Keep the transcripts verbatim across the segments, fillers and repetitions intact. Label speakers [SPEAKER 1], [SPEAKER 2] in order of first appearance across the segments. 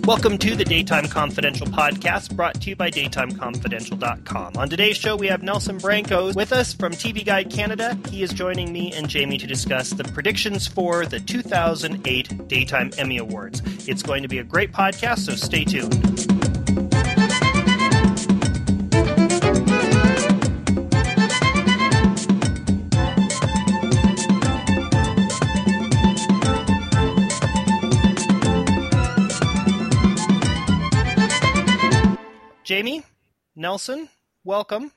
[SPEAKER 1] Welcome to the Daytime Confidential podcast, brought to you by daytime confidential dot com. On today's show, we have Nelson Branco with us from T V Guide Canada. He is joining me and Jamie to discuss the predictions for the two thousand eight Daytime Emmy Awards. It's going to be a great podcast, so stay tuned. Jamie, Nelson, welcome.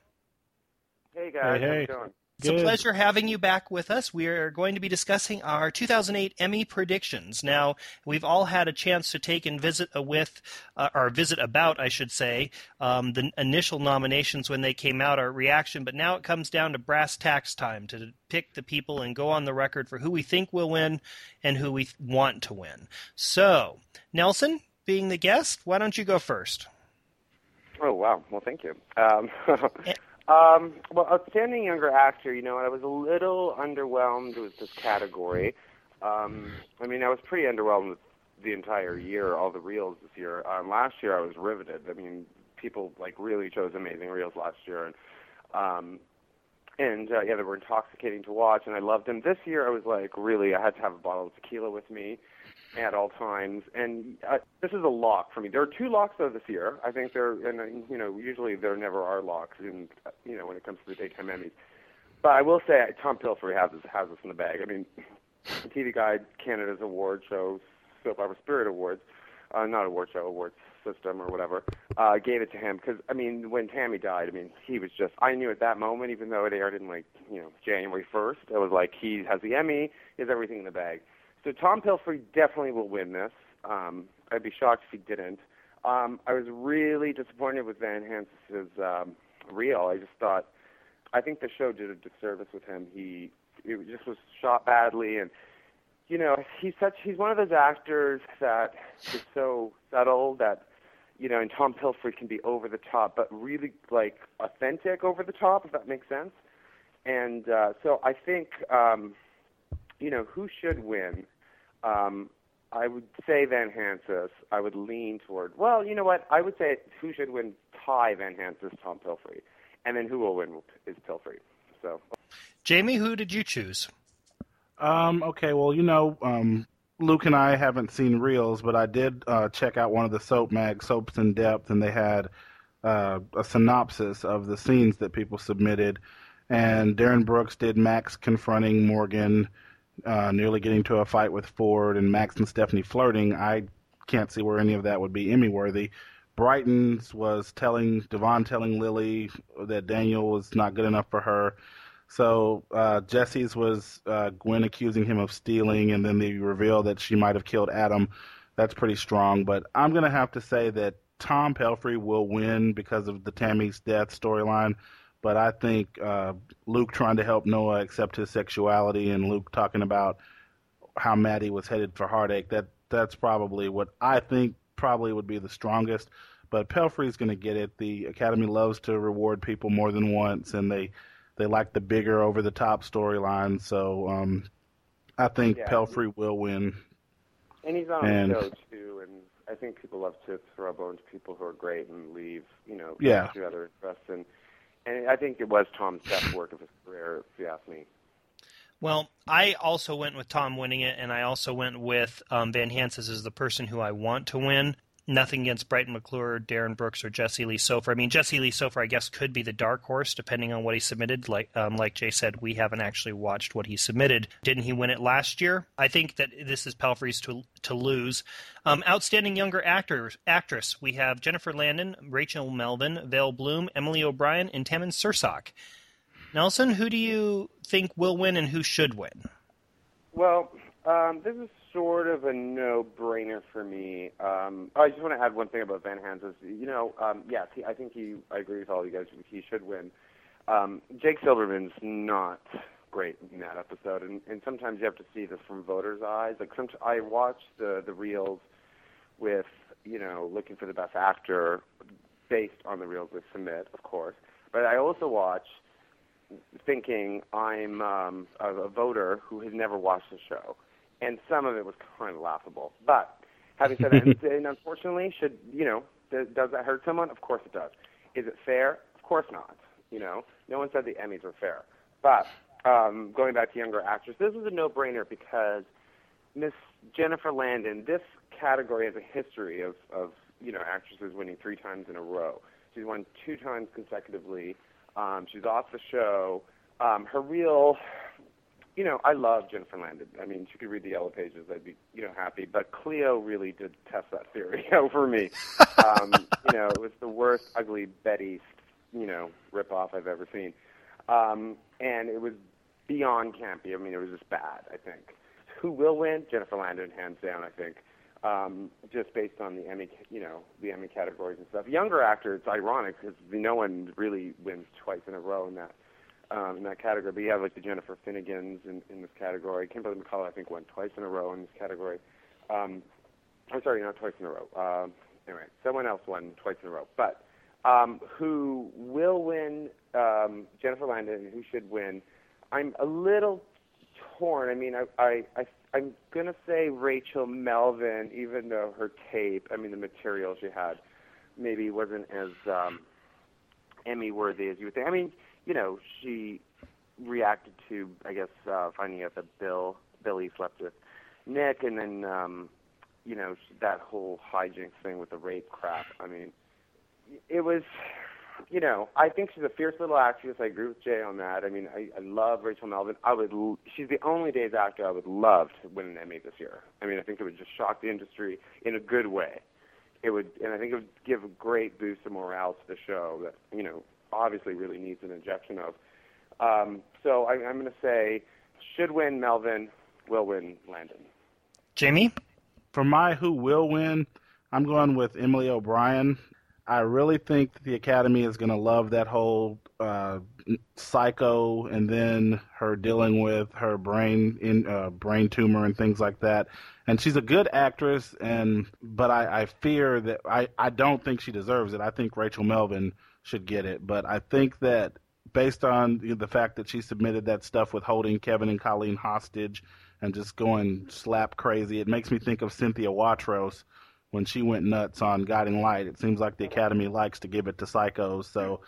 [SPEAKER 2] Hey guys,
[SPEAKER 3] hey, hey.
[SPEAKER 2] how's it going?
[SPEAKER 1] It's Good. a pleasure having you back with us. We are going to be discussing our two thousand eight Emmy predictions. Now, we've all had a chance to take and visit a with, uh, or visit about, I should say, um, the initial nominations when they came out, our reaction, but now it comes down to brass tacks time to pick the people and go on the record for who we think will win and who we want to win. So, Nelson, being the guest, why don't you go first?
[SPEAKER 2] Oh, wow. Well, thank you. Um, um, well, Outstanding Younger Actor, you know, I was a little underwhelmed with this category. Um, I mean, I was pretty underwhelmed with the entire year, all the reels this year. Um, last year, I was riveted. I mean, people, like, really chose amazing reels last year. And, um, and uh, yeah, they were intoxicating to watch, and I loved them. This year, I was like, really, I had to have a bottle of tequila with me at all times, and uh, this is a lock for me. There are two locks though this year. I think there, and uh, you know, usually there never are locks in, you know, when it comes to the daytime Emmys. But I will say, Tom Pelphrey has this, has this in the bag. I mean, T V Guide Canada's award show, Soap Opera Spirit Awards, uh, not award show, awards system or whatever, uh, gave it to him because I mean, when Tammy died, I mean, he was just. I knew at that moment, even though it aired in like you know January first, it was like he has the Emmy, he has everything in the bag. So Tom Pelphrey definitely will win this. Um, I'd be shocked if he didn't. Um, I was really disappointed with Van Hans's um, reel. I just thought, I think the show did a disservice with him. He, it just was shot badly, and you know, he's such. He's one of those actors that is so subtle that, you know, and Tom Pelphrey can be over the top, but really like authentic over the top, if that makes sense. And uh, so I think. Um, You know, who should win? Um, I would say Van Hansis. I would lean toward, well, you know what? I would say who should win tie Van Hansis, Tom Pelphrey. And then who will win is Pelphrey. So,
[SPEAKER 1] Jamie, who did you choose?
[SPEAKER 3] Um, okay, well, you know, um, Luke and I haven't seen reels, but I did uh, check out one of the soap mag, Soaps in Depth, and they had uh, a synopsis of the scenes that people submitted. And Darren Brooks did Max confronting Morgan, Uh, nearly getting to a fight with Ford, and Max and Stephanie flirting. I can't see where any of that would be Emmy-worthy. Brighton's was telling, Devon telling Lily that Daniel was not good enough for her. So uh, Jesse's was uh, Gwen accusing him of stealing, and then the reveal that she might have killed Adam. That's pretty strong, but I'm going to have to say that Tom Pelphrey will win because of the Tammy's death storyline. But I think uh, Luke trying to help Noah accept his sexuality and Luke talking about how Maddie was headed for heartache, that that's probably what I think probably would be the strongest. But Pelphrey's going to get it. The Academy loves to reward people more than once, and they, they like the bigger, over-the-top storyline. So um, I think
[SPEAKER 2] yeah.
[SPEAKER 3] Pelphrey will win.
[SPEAKER 2] And he's on
[SPEAKER 3] and,
[SPEAKER 2] the show, too, and I think people love to throw a bone to people who are great and leave, you know,
[SPEAKER 3] yeah.
[SPEAKER 2] to other interests. And, And I think it was Tom's best work of his career, if you ask me.
[SPEAKER 1] Well, I also went with Tom winning it, and I also went with um, Van Hansis as the person who I want to win. Nothing against Brighton McClure, Darren Brooks, or Jesse Lee Soffer. I mean, Jesse Lee Soffer, I guess, could be the dark horse, depending on what he submitted. Like um, like Jay said, we haven't actually watched what he submitted. Didn't he win it last year? I think that this is Pelphrey's to to lose. Um, outstanding Younger actor, Actress, we have Jennifer Landon, Rachel Melvin, Val Bloom, Emily O'Brien, and Tammin Sursock. Nelson, who do you think will win and who should win?
[SPEAKER 2] Well, um, this is sort of a no-brainer for me. Um, I just want to add one thing about Van Hansis. You know, um, yes, he, I think he. I agree with all you guys. He should win. Um, Jake Silverman's not great in that episode, and, and sometimes you have to see this from voters' eyes. Like, some, I watch the the reels with, you know, looking for the best actor based on the reels they submit, of course. But I also watch thinking I'm um, a, a voter who has never watched the show. And some of it was kind of laughable. But Having said that, and, and unfortunately, should you know, th- does that hurt someone? Of course it does. Is it fair? Of course not. You know, no one said the Emmys were fair. But um, going back to younger actors, this is a no-brainer because Miss Jennifer Landon, this category has a history of, of you know actresses winning three times in a row. She's won two times consecutively. Um, she's off the show. Um, her real, you know, I love Jennifer Landon. I mean, she could read the Yellow Pages. I'd be, you know, happy. But Cleo really did test that theory over me. Um, you know, it was the worst ugly Betty, you know, ripoff I've ever seen. Um, and it was beyond campy. I mean, it was just bad, I think. Who will win? Jennifer Landon, hands down, I think. Um, just based on the Emmy, you know, the Emmy categories and stuff. Younger actors, it's ironic because no one really wins twice in a row in that um, in that category. But you have like the Jennifer Finnegans in, in this category. Kimberly McCullough, I think, won twice in a row in this category. Um, I'm sorry, not twice in a row. Uh, anyway, someone else won twice in a row. But um, who will win? Um, Jennifer Landon. Who should win? I'm a little torn. I mean, I, I, I I'm going to say Rachel Melvin, even though her tape, I mean, the material she had maybe wasn't as um, Emmy-worthy as you would think. I mean, you know, she reacted to, I guess, uh, finding out that Bill, Billy slept with Nick, and then, um, you know, that whole hijinks thing with the rape crap. I mean, it was... You know, I think she's a fierce little actress. I agree with Jay on that. I mean, I, I love Rachel Melvin. I would. L- she's the only Days actor I would love to win an Emmy this year. I mean, I think it would just shock the industry in a good way. It would, and I think it would give a great boost of morale to the show that, you know, obviously really needs an injection of. Um, so I, I'm going to say should win Melvin, will win Landon.
[SPEAKER 1] Jamie?
[SPEAKER 3] For my who will win, I'm going with Emily O'Brien. I really think that the Academy is going to love that whole uh, Psycho, and then her dealing with her brain in uh, brain tumor and things like that. And she's a good actress, and but I, I fear that I, I don't think she deserves it. I think Rachel Melvin should get it, but I think that based on the fact that she submitted that stuff with holding Kevin and Colleen hostage and just going slap crazy, it makes me think of Cynthia Watros when she went nuts on Guiding Light. It seems like the Academy likes to give it to psychos, so...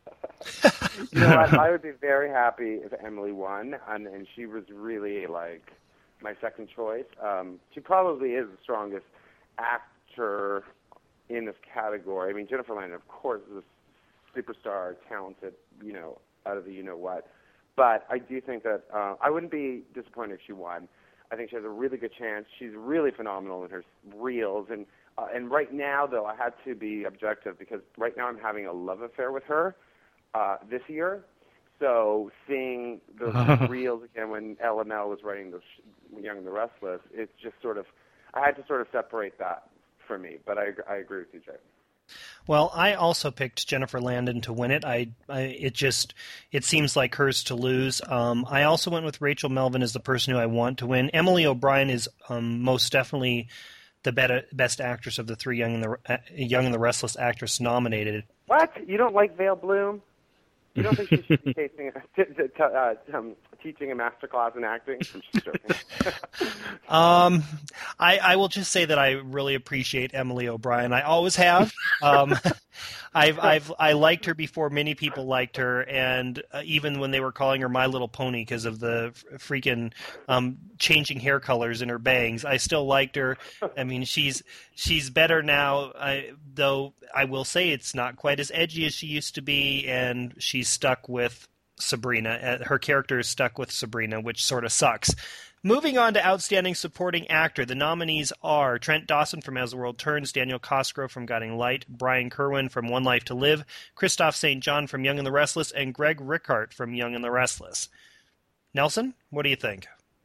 [SPEAKER 2] You know what? I would be very happy if Emily won, and, and she was really, like, my second choice. Um, she probably is the strongest actor in this category. I mean, Jennifer Landon, of course, is a superstar, talented, you know, out of the you-know-what. But I do think that uh, I wouldn't be disappointed if she won. I think she has a really good chance. She's really phenomenal in her reels. And uh, and right now, though, I had to be objective because right now I'm having a love affair with her uh, this year. So seeing the reels again when L M L was writing the Young and the Restless, it's just sort of, I had to sort of separate that for me. But I, I agree with you, Jay.
[SPEAKER 1] Well, I also picked Jennifer Landon to win it. I, I it just it seems like hers to lose. Um, I also went with Rachel Melvin as the person who I want to win. Emily O'Brien is um, most definitely the better, best actress of the three Young and the uh, Young and the Restless actress nominated.
[SPEAKER 2] What? You don't like Vale Bloom? You don't think she should be tasting, t- t- t- uh, um, teaching a master class in acting? I'm just joking.
[SPEAKER 1] um, I, I will just say that I really appreciate Emily O'Brien. I always have. Um, I've I've I liked her before many people liked her, and uh, even when they were calling her My Little Pony because of the freaking um, changing hair colors in her bangs, I still liked her. I mean, she's she's better now. I, though I will say it's not quite as edgy as she used to be, and she's stuck with Sabrina. Her character is stuck with Sabrina, which sort of sucks. Moving on to Outstanding Supporting Actor, the nominees are Trent Dawson from As the World Turns, Daniel Cosgrove from Guiding Light, Brian Kerwin from One Life to Live, Christoph Saint John from Young and the Restless, and Greg Rickhart from Young and the Restless. Nelson, what do you think?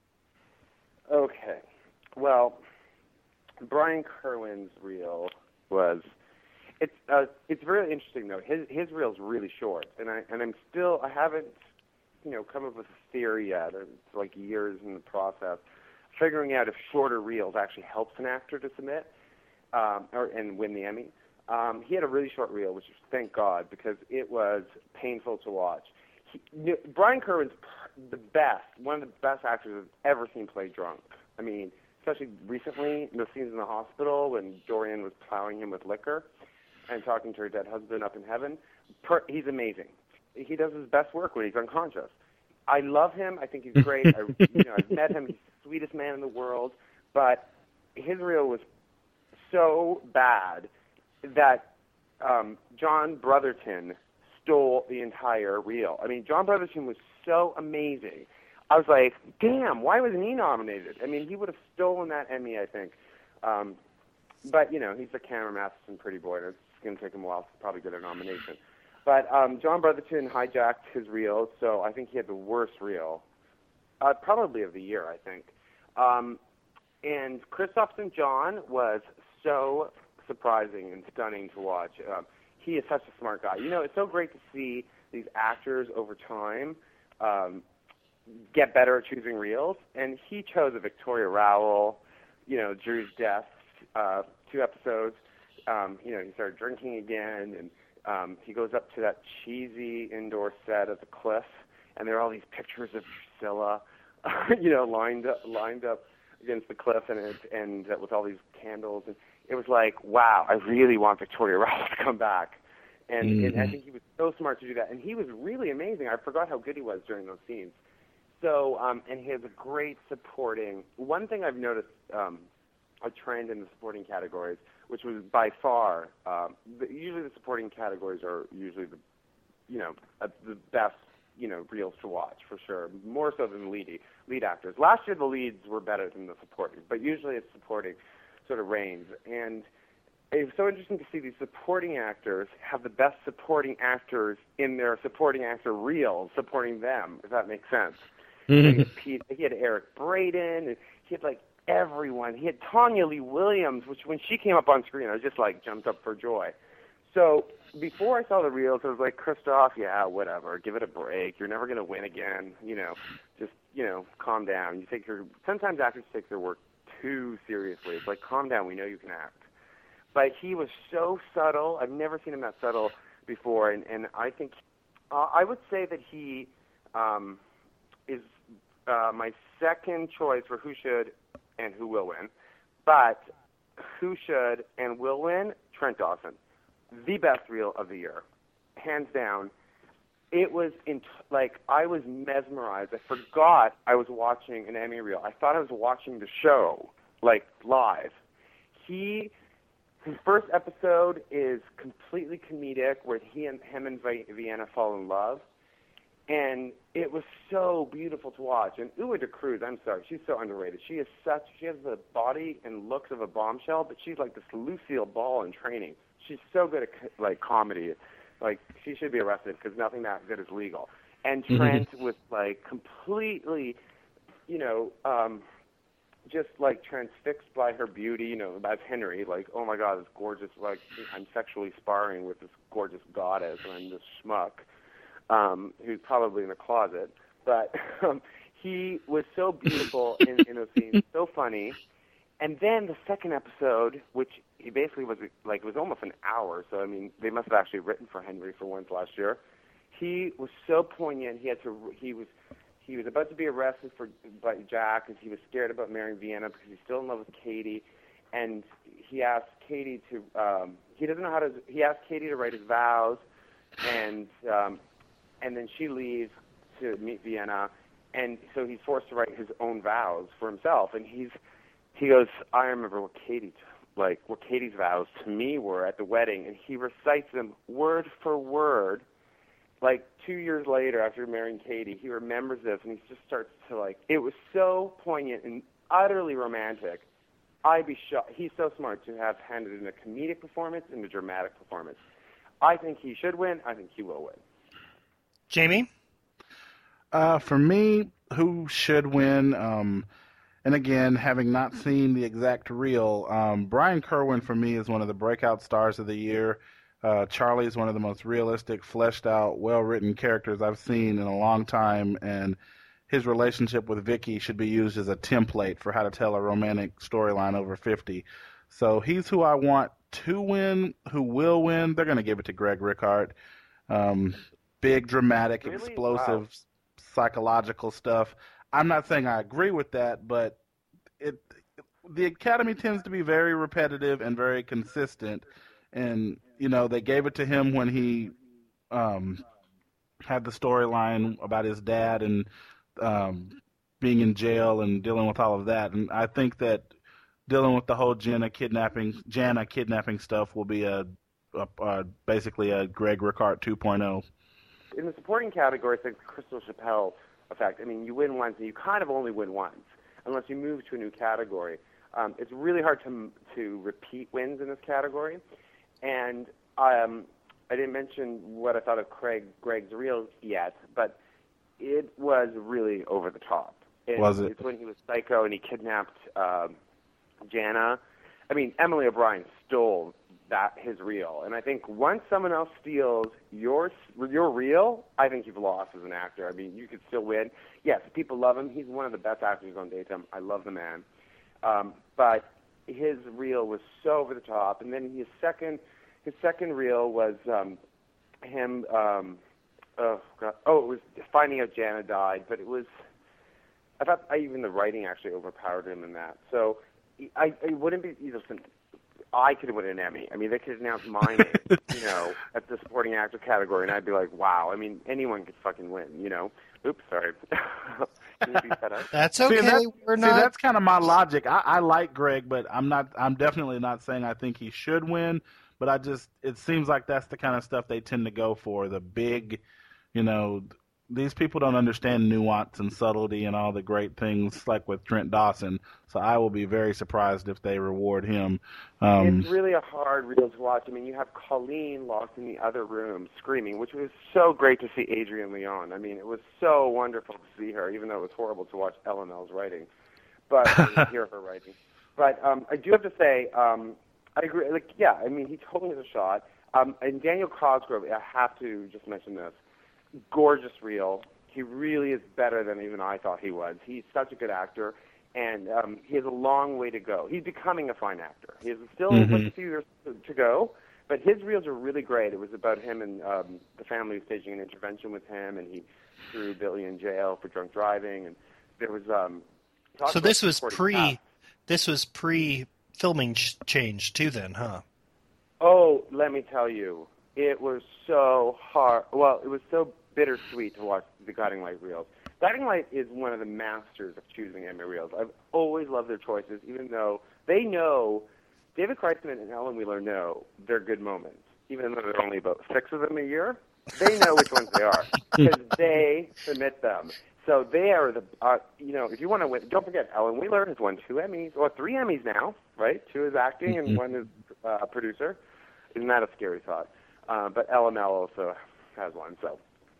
[SPEAKER 2] Okay. Well, Brian Kerwin's reel was... It's uh, it's really interesting though. His his reel's really short, and I and I'm still I haven't you know come up with a theory yet. It's like years in the process, figuring out if shorter reels actually helps an actor to submit um, or and win the Emmy. Um, he had a really short reel, which thank God because it was painful to watch. He, you know, Brian Kerwin's the best, one of the best actors I've ever seen play drunk. I mean, especially recently, the scenes in the hospital when Dorian was plowing him with liquor and talking to her dead husband up in heaven. Per, he's amazing. He does his best work when he's unconscious. I love him. I think he's great. I, you know, I've met him. He's the sweetest man in the world. But his reel was so bad that um, John Brotherton stole the entire reel. I mean, John Brotherton was so amazing. I was like, damn, why wasn't he nominated? I mean, he would have stolen that Emmy, I think. Um, but, you know, he's the Cameron Matheson Pretty Boy, and it's going to take him a while to probably get a nomination. But um, John Brotherton hijacked his reel, so I think he had the worst reel, uh, probably of the year, I think. Um, and Christoph Saint John was so surprising and stunning to watch. Um, he is such a smart guy. You know, it's so great to see these actors over time um, get better at choosing reels. And he chose a Victoria Rowell, you know, Drew's death, uh, two episodes. Um, you know, he started drinking again, and um, he goes up to that cheesy indoor set at the cliff, and there are all these pictures of Priscilla, you know, lined up, lined up against the cliff, and it, and uh, with all these candles, and it was like, wow, I really want Victoria Rowell to come back, and, mm-hmm. and I think he was so smart to do that, and he was really amazing. I forgot how good he was during those scenes. So, um, and he has a great supporting. One thing I've noticed, um, a trend in the supporting categories, which was by far, um, the, usually the supporting categories are usually the, you know, uh, the best, you know, reels to watch for sure, more so than lead lead actors. Last year the leads were better than the supporting, but usually it's supporting sort of reigns. And it's so interesting to see these supporting actors have the best supporting actors in their supporting actor reels supporting them, if that makes sense. Mm-hmm. So he, had Pete, he had Eric Braeden, and he had like everyone. He had Tanya Lee Williams, which when she came up on screen, I just like jumped up for joy. So before I saw the reels, I was like, Christoph, yeah, whatever, give it a break. You're never going to win again. You know, just, you know, calm down. You take your, sometimes actors take their work too seriously. It's like, calm down, we know you can act. But he was so subtle. I've never seen him that subtle before. And, and I think, uh, I would say that he um, is uh, my second choice for who should and who will win. But who should and will win, Trent Dawson. The best reel of the year, hands down. It was in like I was mesmerized. I forgot I was watching an Emmy reel. I thought I was watching the show, like live. He, his first episode is completely comedic, where he and him and Vienna fall in love, and it was so beautiful to watch. And Uwe de Cruz, I'm sorry, she's so underrated. She is such. She has the body and looks of a bombshell, but she's like this Lucille Ball in training. She's so good at like comedy, like she should be arrested because nothing that good is legal. And Trent mm-hmm. was like completely, you know, um, just like transfixed by her beauty. You know, that's Henry. Like, oh my God, this gorgeous. Like, I'm sexually sparring with this gorgeous goddess, and I'm this schmuck um, who's probably in the closet. But um, he was so beautiful in, in those scenes, so funny. And then the second episode, which he basically was like, it was almost an hour. So, I mean, they must have actually written for Henry for once last year. He was so poignant. He had to, he was, he was about to be arrested for, by Jack because he was scared about marrying Vienna because he's still in love with Katie. And he asked Katie to, um, he doesn't know how to, he asked Katie to write his vows. And, um, and then she leaves to meet Vienna. And so he's forced to write his own vows for himself. And he's, He goes, I remember what Katie, like what Katie's vows to me were at the wedding, and he recites them word for word. Like two years later, after marrying Katie, he remembers this, and he just starts to like. It was so poignant and utterly romantic. I'd be shocked. He's so smart to have handed in a comedic performance and a dramatic performance. I think he should win. I think he will win.
[SPEAKER 1] Jamie,
[SPEAKER 3] uh, for me, who should win? Um, And again, having not seen the exact reel, um, Brian Kerwin for me is one of the breakout stars of the year. Uh, Charlie is one of the most realistic, fleshed out, well-written characters I've seen in a long time, and his relationship with Vicky should be used as a template for how to tell a romantic storyline over fifty. So he's who I want to win. Who will win? They're going to give it to Greg Ricart. Um, big, dramatic,
[SPEAKER 2] really?
[SPEAKER 3] explosive,
[SPEAKER 2] Wow.
[SPEAKER 3] psychological stuff. I'm not saying I agree with that, but it the Academy tends to be very repetitive and very consistent, and you know they gave it to him when he um, had the storyline about his dad and um, being in jail and dealing with all of that, and I think that dealing with the whole Jenna kidnapping, Jana kidnapping stuff will be a, a, a basically a Greg Ricart two point oh.
[SPEAKER 2] In the supporting category, it's like the Crystal Chappelle effect. I mean, you win once, and you kind of only win once, unless you move to a new category. Um, it's really hard to to repeat wins in this category, and um, I didn't mention what I thought of Craig Greg's reel yet, but it was really over the top. It,
[SPEAKER 3] was it?
[SPEAKER 2] It's when he was psycho and he kidnapped um, Jana. I mean, Emily O'Brien stole that his reel, and I think once someone else steals your your reel, I think you've lost as an actor. I mean, you could still win. Yes, people love him. He's one of the best actors on daytime. I love the man. Um, but his reel was so over the top, and then his second, his second reel was um, him. Um, oh, God, oh, it was finding out Jana died, but it was. I thought I, even the writing actually overpowered him in that. So I, I wouldn't be. You know, I could win an Emmy. I mean, they could announce my name, you know, at the supporting actor category, and I'd be like, wow. I mean, anyone could fucking win, you know. Oops, sorry. Can you beat that up?
[SPEAKER 1] That's okay.
[SPEAKER 3] See, that,
[SPEAKER 1] We're
[SPEAKER 3] see,
[SPEAKER 1] not.
[SPEAKER 3] that's kind of my logic. I, I like Greg, but I'm not. I'm definitely not saying I think he should win. But I just, it seems like that's the kind of stuff they tend to go for. The big, you know, these people don't understand nuance and subtlety and all the great things like with Trent Dawson. So I will be very surprised if they reward him. Um,
[SPEAKER 2] it's really a hard reel to watch. I mean, you have Colleen locked in the other room screaming, which was so great to see Adrienne Leon. I mean, it was so wonderful to see her, even though it was horrible to watch L M L's writing, but I hear her writing. But um, I do have to say, um, I agree. Like, yeah, I mean, he totally has a shot. Um, and Daniel Cosgrove, I have to just mention this. Gorgeous reel. He really is better than even I thought he was. He's such a good actor, and um, he has a long way to go. He's becoming a fine actor. He has still
[SPEAKER 3] Mm-hmm.
[SPEAKER 2] a few years to go, but his reels are really great. It was about him and um, the family was staging an intervention with him, and he threw Billy in jail for drunk driving, and there was. Um,
[SPEAKER 1] so this was pre.
[SPEAKER 2] Cast.
[SPEAKER 1] This was pre filming ch- change too. Then, huh?
[SPEAKER 2] Oh, let me tell you, it was so hard. Well, it was so bittersweet to watch the Guiding Light reels. Guiding Light is one of the masters of choosing Emmy reels. I've always loved their choices, even though they know, David Kreitzman and Ellen Wheeler know they're good moments, even though there are only about six of them a year. They know which ones they are because they submit them. So they are the, uh, you know, if you want to win, don't forget, Ellen Wheeler has won two Emmys, or three Emmys now, right? Two is acting and one is uh, a producer. Isn't that a scary thought? Uh, but L M L also has one, so.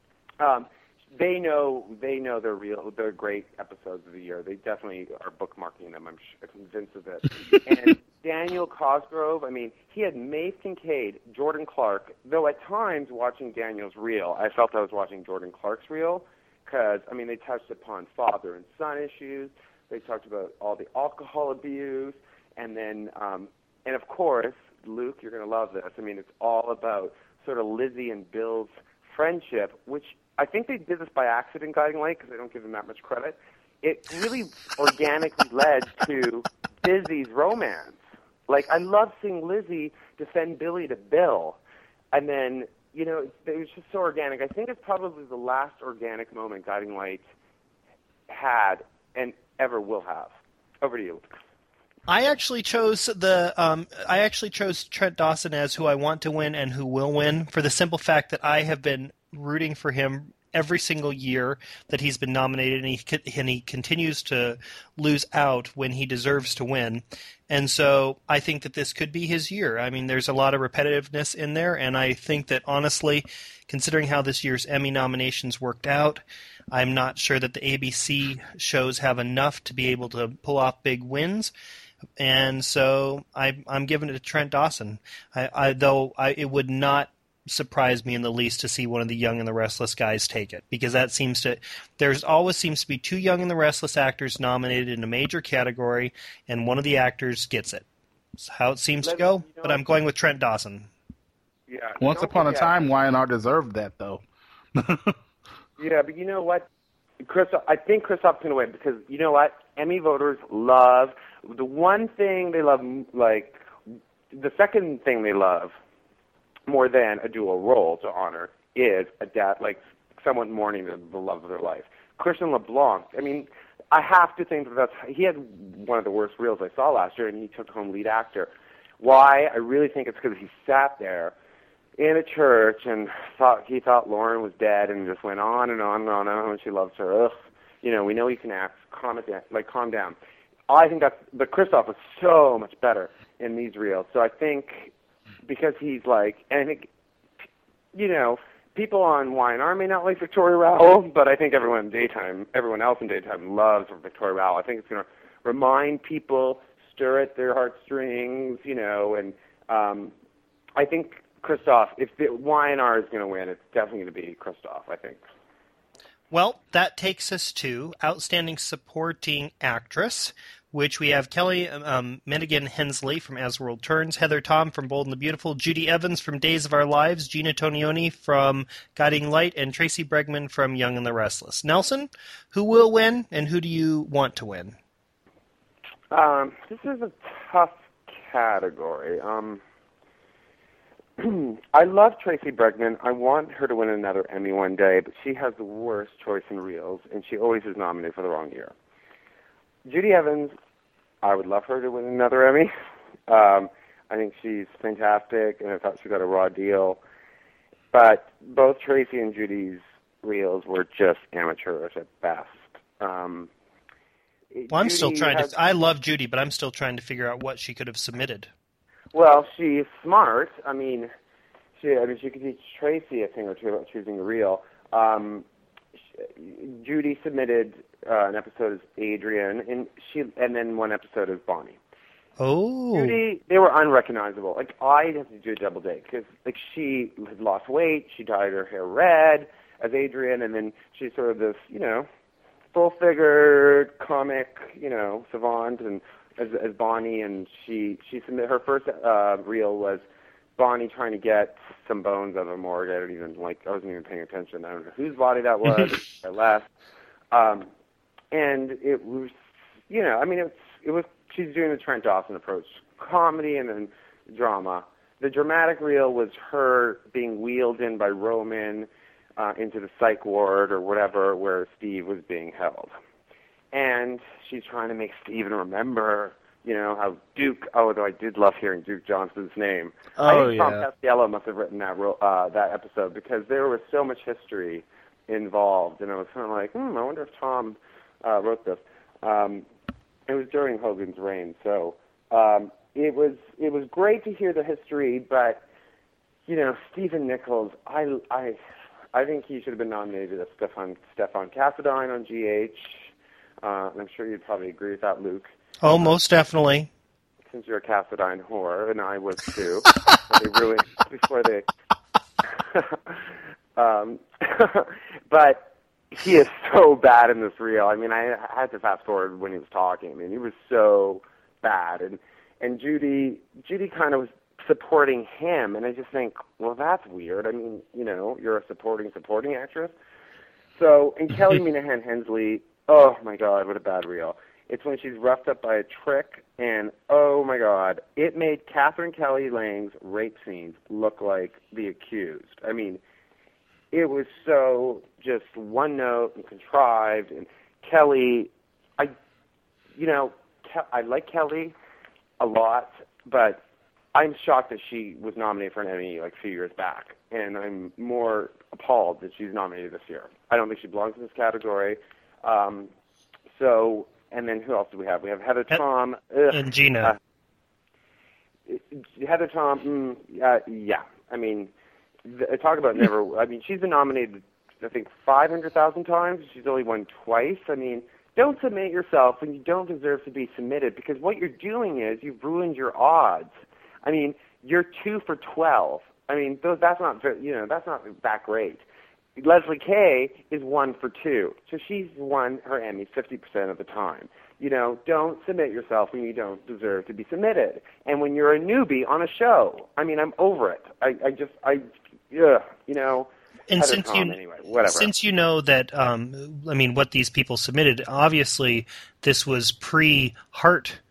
[SPEAKER 2] Um, they know they know they're real. They're great episodes of the year. They definitely are bookmarking them. I'm sure, convinced of it. And Daniel Cosgrove. I mean, he had Maeve Kincaid, Jordan Clark. Though at times watching Daniel's reel, I felt I was watching Jordan Clark's reel because I mean they touched upon father and son issues. They talked about all the alcohol abuse, and then um, and of course, Luke, you're going to love this. I mean, it's all about sort of Lizzie and Bill's friendship, which I think they did this by accident, Guiding Light, because they don't give them that much credit. It really organically led to Lizzie's romance. Like, I love seeing Lizzie defend Billy to Bill. And then, you know, it, it was just so organic. I think it's probably the last organic moment Guiding Light had and ever will have. Over to you.
[SPEAKER 1] I actually chose the um, I actually chose Trent Dawson as who I want to win and who will win for the simple fact that I have been rooting for him every single year that he's been nominated, and he and he continues to lose out when he deserves to win. And so I think that this could be his year. I mean, there's a lot of repetitiveness in there, and I think that honestly, considering how this year's Emmy nominations worked out, I'm not sure that the A B C shows have enough to be able to pull off big wins. And so I, I'm giving it to Trent Dawson. I, I, though I, it would not surprise me in the least to see one of the Young and the Restless guys take it, because that seems to there's always seems to be two Young and the Restless actors nominated in a major category, and one of the actors gets it. That's how it seems to go. You know, but I'm going with Trent Dawson.
[SPEAKER 2] Yeah.
[SPEAKER 3] Once upon forget. a time, Y and R deserved that, though.
[SPEAKER 2] Yeah, but you know what? Chris, I think Kristoff's going to win because you know what? Emmy voters love The one thing they love, like, the second thing they love more than a dual role to honor is a dad, like someone mourning the, the love of their life. Christian LeBlanc, I mean, I have to think that that's, he had one of the worst reels I saw last year, and he took home lead actor. Why? I really think it's because he sat there in a church and thought he thought Lauren was dead, and just went on and on and on and on, and she loves her. Ugh, you know, we know you can act. Calm it down, like calm down. I think that's, but Christoph was so much better in these reels. So I think because he's like, and I think, you know, people on Y and R may not like Victoria Rowell, but I think everyone in daytime, everyone else in daytime loves Victoria Rowell. I think it's going to remind people, stir at their heartstrings, you know, and um, I think Christoph, if the Y and R is going to win, it's definitely going to be Christoph, I think.
[SPEAKER 1] Well, that takes us to Outstanding Supporting Actress, which we have Kelly um, Minigan Hensley from As the World Turns, Heather Tom from Bold and the Beautiful, Judy Evans from Days of Our Lives, Gina Tonioni from Guiding Light, and Tracy Bregman from Young and the Restless. Nelson, who will win, and who do you want to win?
[SPEAKER 2] Um, this is a tough category. Um, I love Tracy Bregman. I want her to win another Emmy one day, but she has the worst choice in reels, and she always is nominated for the wrong year. Judy Evans, I would love her to win another Emmy. Um, I think she's fantastic, and I thought she got a raw deal. But both Tracy and Judy's reels were just amateurish at best. Um,
[SPEAKER 1] well, I'm
[SPEAKER 2] Judy
[SPEAKER 1] still trying
[SPEAKER 2] has,
[SPEAKER 1] to. I love Judy, but I'm still trying to figure out what she could have submitted.
[SPEAKER 2] Well, she's smart. I mean, she. I mean, she could teach Tracy a thing or two about choosing a reel. Um, Judy submitted uh, an episode as Adrian, and she, and then one episode as Bonnie.
[SPEAKER 1] Oh.
[SPEAKER 2] Judy, they were unrecognizable. Like, I had to do a double date because, like, she had lost weight, she dyed her hair red as Adrian, and then she's sort of this, you know, full-figured comic, you know, savant, and as, as Bonnie, and she she submitted her first uh, reel was Bonnie trying to get some bones out of a morgue. I don't even like. I wasn't even paying attention. I don't know whose body that was. I left, um, and it was, you know, I mean, it's it was. She's doing the Trent Dawson approach, comedy and then drama. The dramatic reel was her being wheeled in by Roman uh, into the psych ward or whatever where Steve was being held, and she's trying to make Steven remember. You know, how Duke, although I did love hearing Duke Johnson's name.
[SPEAKER 3] Oh,
[SPEAKER 2] I think
[SPEAKER 3] yeah.
[SPEAKER 2] Tom Costello must have written that ro- uh, that episode because there was so much history involved. And I was kind of like, hmm, I wonder if Tom uh, wrote this. Um, it was during Hogan's reign. So um, it was it was great to hear the history, but, you know, Stephen Nichols, I, I, I think he should have been nominated as Stefan, Stefan Cassadine on G H. Uh, and I'm sure you'd probably agree with that, Luke.
[SPEAKER 1] Oh, most definitely.
[SPEAKER 2] Since you're a Cassadine whore, and I was too. they really before they. um, but he is so bad in this reel. I mean, I had to fast forward when he was talking. I mean, he was so bad, and and Judy, Judy kind of was supporting him, and I just think, well, that's weird. I mean, you know, you're a supporting supporting actress. So, and Kelly Minahan Hensley, oh my God, what a bad reel. It's when she's roughed up by a trick, and oh my God, it made Catherine Kelly Lang's rape scenes look like The Accused. I mean, it was so just one note and contrived, and Kelly, I, you know, Ke- I like Kelly a lot, but I'm shocked that she was nominated for an Emmy like a few years back, and I'm more appalled that she's nominated this year. I don't think she belongs in this category. Um, so... And then who else do we have? We have Heather Tom. Ugh,
[SPEAKER 1] and Gina.
[SPEAKER 2] Uh, Heather Tom, mm, uh, yeah. I mean, th- talk about never. I mean, she's been nominated, I think, five hundred thousand times. She's only won twice. I mean, don't submit yourself when you don't deserve to be submitted, because what you're doing is you've ruined your odds. I mean, you're two for twelve. I mean, those, that's not, you know, that's not that great. Leslie Kay is one for two, so she's won her Emmy fifty percent of the time. You know, don't submit yourself when you don't deserve to be submitted. And when you're a newbie on a show, I mean, I'm over it. I, I just, I, ugh, you know.
[SPEAKER 1] And
[SPEAKER 2] Heather
[SPEAKER 1] since
[SPEAKER 2] Tom,
[SPEAKER 1] you,
[SPEAKER 2] anyway, whatever.
[SPEAKER 1] since you know that, um, I mean, what these people submitted, obviously this was pre-Heart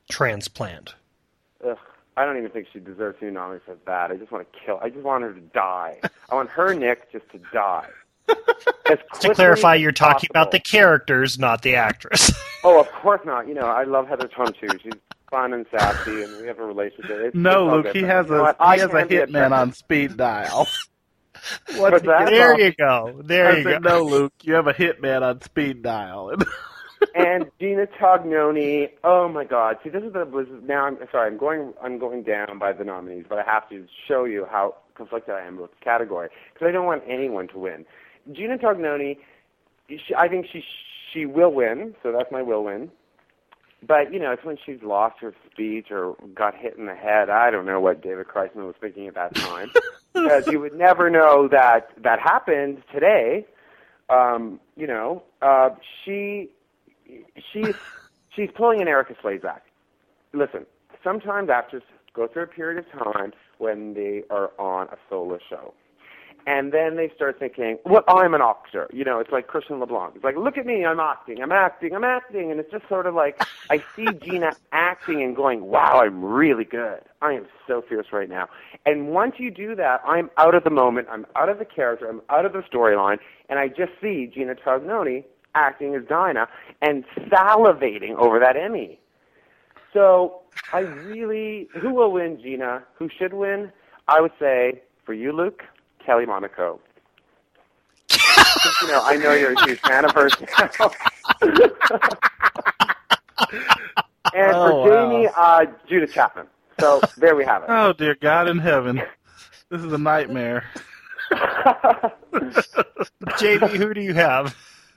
[SPEAKER 1] transplant.
[SPEAKER 2] Ugh, I don't even think she deserves to be nominated for that. I just want to kill. I just want her to die. I want her Nick just to die.
[SPEAKER 1] To clarify, you're talking possible. about the characters, not the actress.
[SPEAKER 2] Oh, of course not. You know, I love Heather Tom too. She's fun and sassy, and we have a relationship. It's,
[SPEAKER 3] no,
[SPEAKER 2] it's
[SPEAKER 3] Luke, he has a he has a hitman on speed dial.
[SPEAKER 2] What's that?
[SPEAKER 1] There you go. There
[SPEAKER 3] I
[SPEAKER 1] you
[SPEAKER 3] said,
[SPEAKER 1] go.
[SPEAKER 3] No, Luke, you have a hitman on speed dial.
[SPEAKER 2] And Gina Tognoni. Oh my God! See, this is the was now. I'm sorry. I'm going. I'm going down by the nominees, but I have to show you how conflicted I am with the category because I don't want anyone to win. Gina Tognoni. She, I think she she will win. So that's my will win. But, you know, it's when she's lost her speech or got hit in the head. I don't know what David Kreisman was thinking at that time. Because you would never know that that happened today. Um, you know, uh, she she's, she's pulling an Erica Slezak. Listen, sometimes actors go through a period of time when they are on a solo show. And then they start thinking, well, I'm an actor. You know, it's like Christian LeBlanc. It's like, look at me, I'm acting, I'm acting, I'm acting. And it's just sort of like, I see Gina acting and going, wow, I'm really good. I am so fierce right now. And once you do that, I'm out of the moment, I'm out of the character, I'm out of the storyline, and I just see Gina Tognoni acting as Dinah and salivating over that Emmy. So I really, who will win, Gina? Who should win? I would say, for you, Luke, Kelly Monaco. You know, I know you're a huge fan of hers now. And
[SPEAKER 3] oh,
[SPEAKER 2] for Jamie,
[SPEAKER 3] wow.
[SPEAKER 2] uh, Judith Chapman. So there we have it.
[SPEAKER 3] Oh, dear God in heaven. This is a nightmare.
[SPEAKER 1] Jamie, who do you have?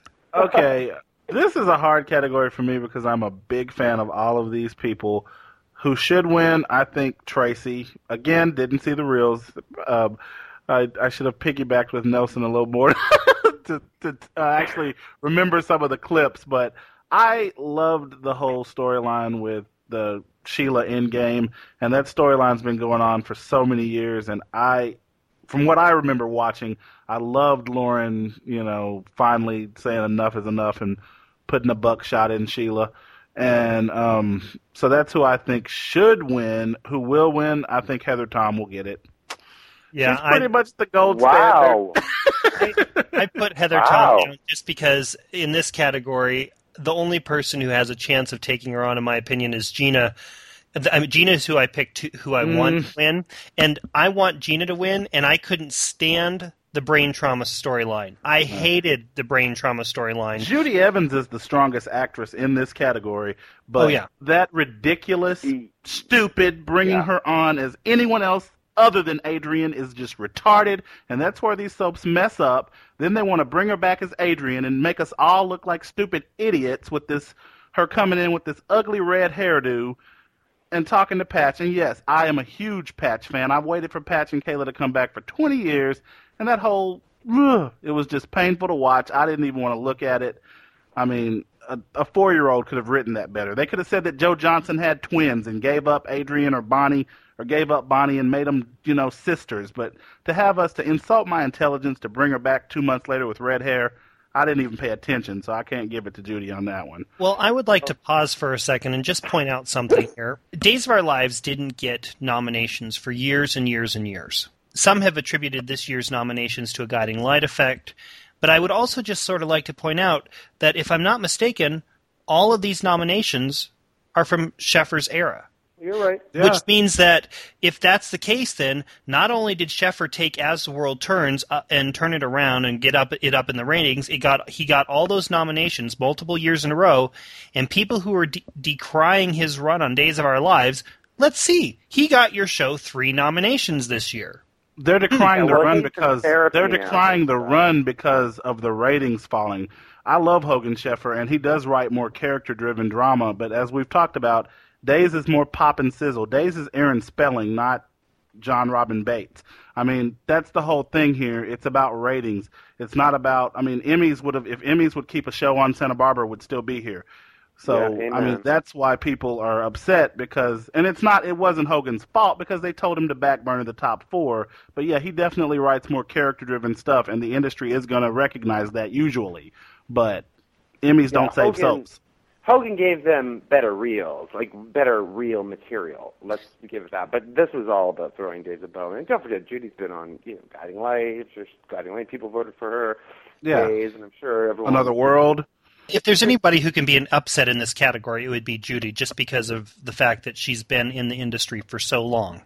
[SPEAKER 3] Okay, this is a hard category for me because I'm a big fan of all of these people. Who should win? I think Tracy. Again, didn't see the reels. Um, I, I should have piggybacked with Nelson a little more to, to uh, actually remember some of the clips, but I loved the whole storyline with the Sheila Endgame, and that storyline's been going on for so many years, and I, from what I remember watching, I loved Lauren, you know, finally saying enough is enough and putting a buckshot in Sheila. And um, so that's who I think should win. Who will win? I think Heather Tom will get it.
[SPEAKER 1] Yeah,
[SPEAKER 3] She's pretty
[SPEAKER 1] I,
[SPEAKER 3] much the gold
[SPEAKER 2] wow.
[SPEAKER 3] standard.
[SPEAKER 1] I, I put Heather
[SPEAKER 2] Wow.
[SPEAKER 1] Tom down just because in this category, the only person who has a chance of taking her on, in my opinion, is Gina. I mean, Gina is who I picked, to, who I
[SPEAKER 3] Mm.
[SPEAKER 1] want to win, and I want Gina to win, and I couldn't stand the brain trauma storyline. I hated the brain trauma storyline.
[SPEAKER 3] Judy Evans is the strongest actress in this category, but
[SPEAKER 1] Oh, yeah.
[SPEAKER 3] that ridiculous,
[SPEAKER 2] E-
[SPEAKER 3] stupid bringing
[SPEAKER 2] Yeah.
[SPEAKER 3] her on as anyone else other than Adrian is just retarded, and that's where these soaps mess up. Then they want to bring her back as Adrian and make us all look like stupid idiots with this, her coming in with this ugly red hairdo and talking to Patch. And yes, I am a huge Patch fan. I've waited for Patch and Kayla to come back for twenty years, and that whole, ugh, it was just painful to watch. I didn't even want to look at it. I mean, a, a four-year-old could have written that better. They could have said that Joe Johnson had twins and gave up Adrian or Bonnie, or gave up Bonnie and made them, you know, sisters. But to have us to insult my intelligence to bring her back two months later with red hair, I didn't even pay attention, so I can't give it to Judy on that one.
[SPEAKER 1] Well, I would like to pause for a second and just point out something here. Days of Our Lives didn't get nominations for years and years and years. Some have attributed this year's nominations to a guiding light effect, but I would also just sort of like to point out that if I'm not mistaken, all of these nominations are from Sheffer's era.
[SPEAKER 2] You're right.
[SPEAKER 3] Yeah.
[SPEAKER 1] Which means that if that's the case, then not only did Sheffer take As the World Turns uh, and turn it around and get up it up in the ratings, it got he got all those nominations multiple years in a row, and people who were de- decrying his run on Days of Our Lives, let's see, he got your show three nominations this year.
[SPEAKER 3] They're decrying
[SPEAKER 2] Yeah,
[SPEAKER 3] the
[SPEAKER 2] well,
[SPEAKER 3] run
[SPEAKER 2] he's
[SPEAKER 3] because
[SPEAKER 2] in therapy
[SPEAKER 3] they're
[SPEAKER 2] now.
[SPEAKER 3] decrying the run because of the ratings falling. I love Hogan Sheffer, and he does write more character-driven drama, but as we've talked about, Days is more pop and sizzle. Days is Aaron Spelling, not John Robin Bates. I mean, that's the whole thing here. It's about ratings. It's not about, I mean, Emmys would have, if Emmys would keep a show on, Santa Barbara would still be here. So,
[SPEAKER 2] Yeah,
[SPEAKER 3] I mean,
[SPEAKER 2] amen.
[SPEAKER 3] that's why people are upset because, and it's not, it wasn't Hogan's fault because they told him to backburner the top four. But yeah, he definitely writes more character-driven stuff, and the industry is going to recognize that usually. But Emmys
[SPEAKER 2] Yeah,
[SPEAKER 3] don't save
[SPEAKER 2] Hogan-
[SPEAKER 3] soaps.
[SPEAKER 2] Hogan gave them better reels, like better reel material. Let's give it that. But this was all about throwing Days of Bowie. And don't forget, Judy's been on, you know, Guiding Lights, or Guiding Light. People voted for her.
[SPEAKER 3] Yeah.
[SPEAKER 2] Days, and I'm sure everyone.
[SPEAKER 3] Another World.
[SPEAKER 1] If there's anybody who can be an upset in this category, it would be Judy, just because of the fact that she's been in the industry for so long,